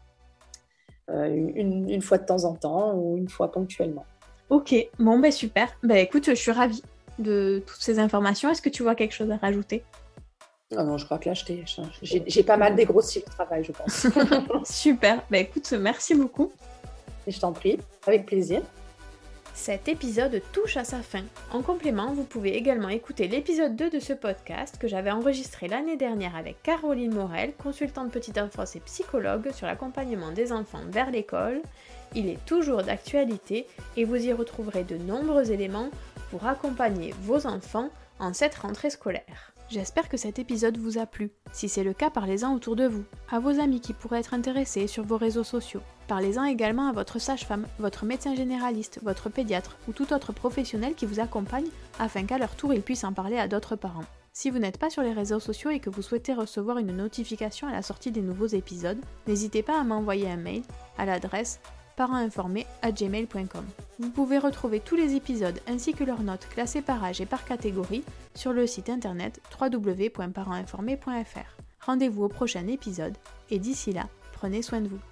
Une, une fois de temps en temps ou une fois ponctuellement. Ok, bon ben super. Ben écoute, je suis ravie de toutes ces informations. Est-ce que tu vois quelque chose à rajouter? Ah non, je crois que là, j'ai, j'ai, j'ai pas mal dégrossi le travail, je pense. Super, ben écoute, merci beaucoup. Et je t'en prie, avec plaisir. Cet épisode touche à sa fin. En complément, vous pouvez également écouter l'épisode deux de ce podcast que j'avais enregistré l'année dernière avec Caroline Morel, consultante petite enfance et psychologue sur l'accompagnement des enfants vers l'école. Il est toujours d'actualité et vous y retrouverez de nombreux éléments pour accompagner vos enfants en cette rentrée scolaire. J'espère que cet épisode vous a plu. Si c'est le cas, parlez-en autour de vous, à vos amis qui pourraient être intéressés sur vos réseaux sociaux. Parlez-en également à votre sage-femme, votre médecin généraliste, votre pédiatre ou tout autre professionnel qui vous accompagne afin qu'à leur tour ils puissent en parler à d'autres parents. Si vous n'êtes pas sur les réseaux sociaux et que vous souhaitez recevoir une notification à la sortie des nouveaux épisodes, n'hésitez pas à m'envoyer un mail à l'adresse parents informés arobase gmail point com. Vous pouvez retrouver tous les épisodes ainsi que leurs notes classées par âge et par catégorie sur le site internet w w w point parents informés point f r. Rendez-vous au prochain épisode et d'ici là, prenez soin de vous.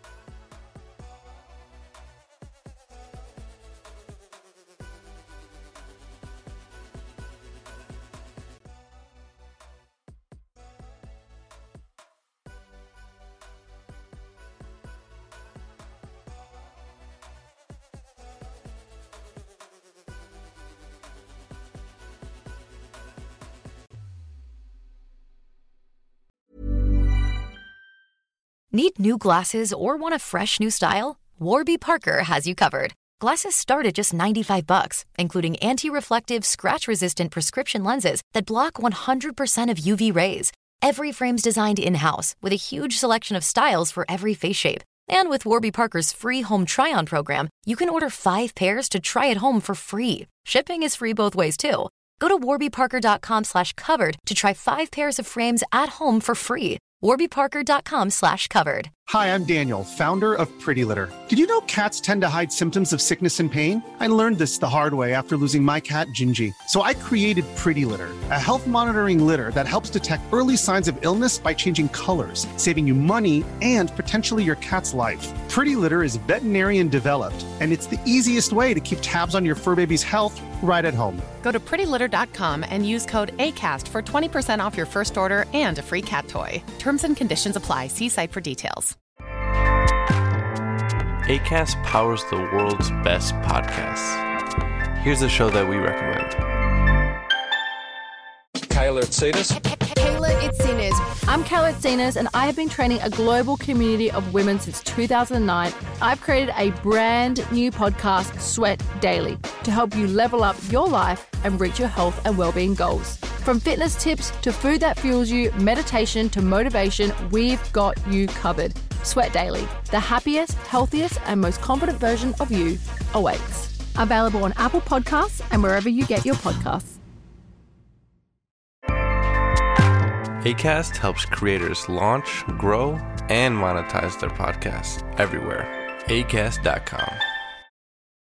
Need new glasses or want a fresh new style? Warby Parker has you covered. Glasses start at just ninety-five bucks, including anti-reflective, scratch-resistant prescription lenses that block one hundred percent of U V rays. Every frame's designed in-house with a huge selection of styles for every face shape. And with Warby Parker's free home try-on program, you can order five pairs to try at home for free. Shipping is free both ways, too. Go to warbyparker.com slash covered to try five pairs of frames at home for free. warbyparker.com slash covered. Hi, I'm Daniel, founder of Pretty Litter. Did you know cats tend to hide symptoms of sickness and pain? I learned this the hard way after losing my cat, Gingy. So I created Pretty Litter, a health monitoring litter that helps detect early signs of illness by changing colors, saving you money and potentially your cat's life. Pretty Litter is veterinarian developed, and it's the easiest way to keep tabs on your fur baby's health right at home. Go to pretty litter dot com and use code ACAST for twenty percent off your first order and a free cat toy. Terms and conditions apply. See site for details. Acast powers the world's best podcasts. Here's a show that we recommend. Kayla Itsinas. Kayla Itsinas. I'm Kayla Itsinas, and I have been training a global community of women since two thousand nine. I've created a brand new podcast, Sweat Daily, to help you level up your life and reach your health and well-being goals. From fitness tips to food that fuels you, meditation to motivation, we've got you covered. Sweat Daily, the happiest, healthiest, and most confident version of you awaits. Available on Apple Podcasts and wherever you get your podcasts. Acast helps creators launch, grow, and monetize their podcasts everywhere. acast dot com.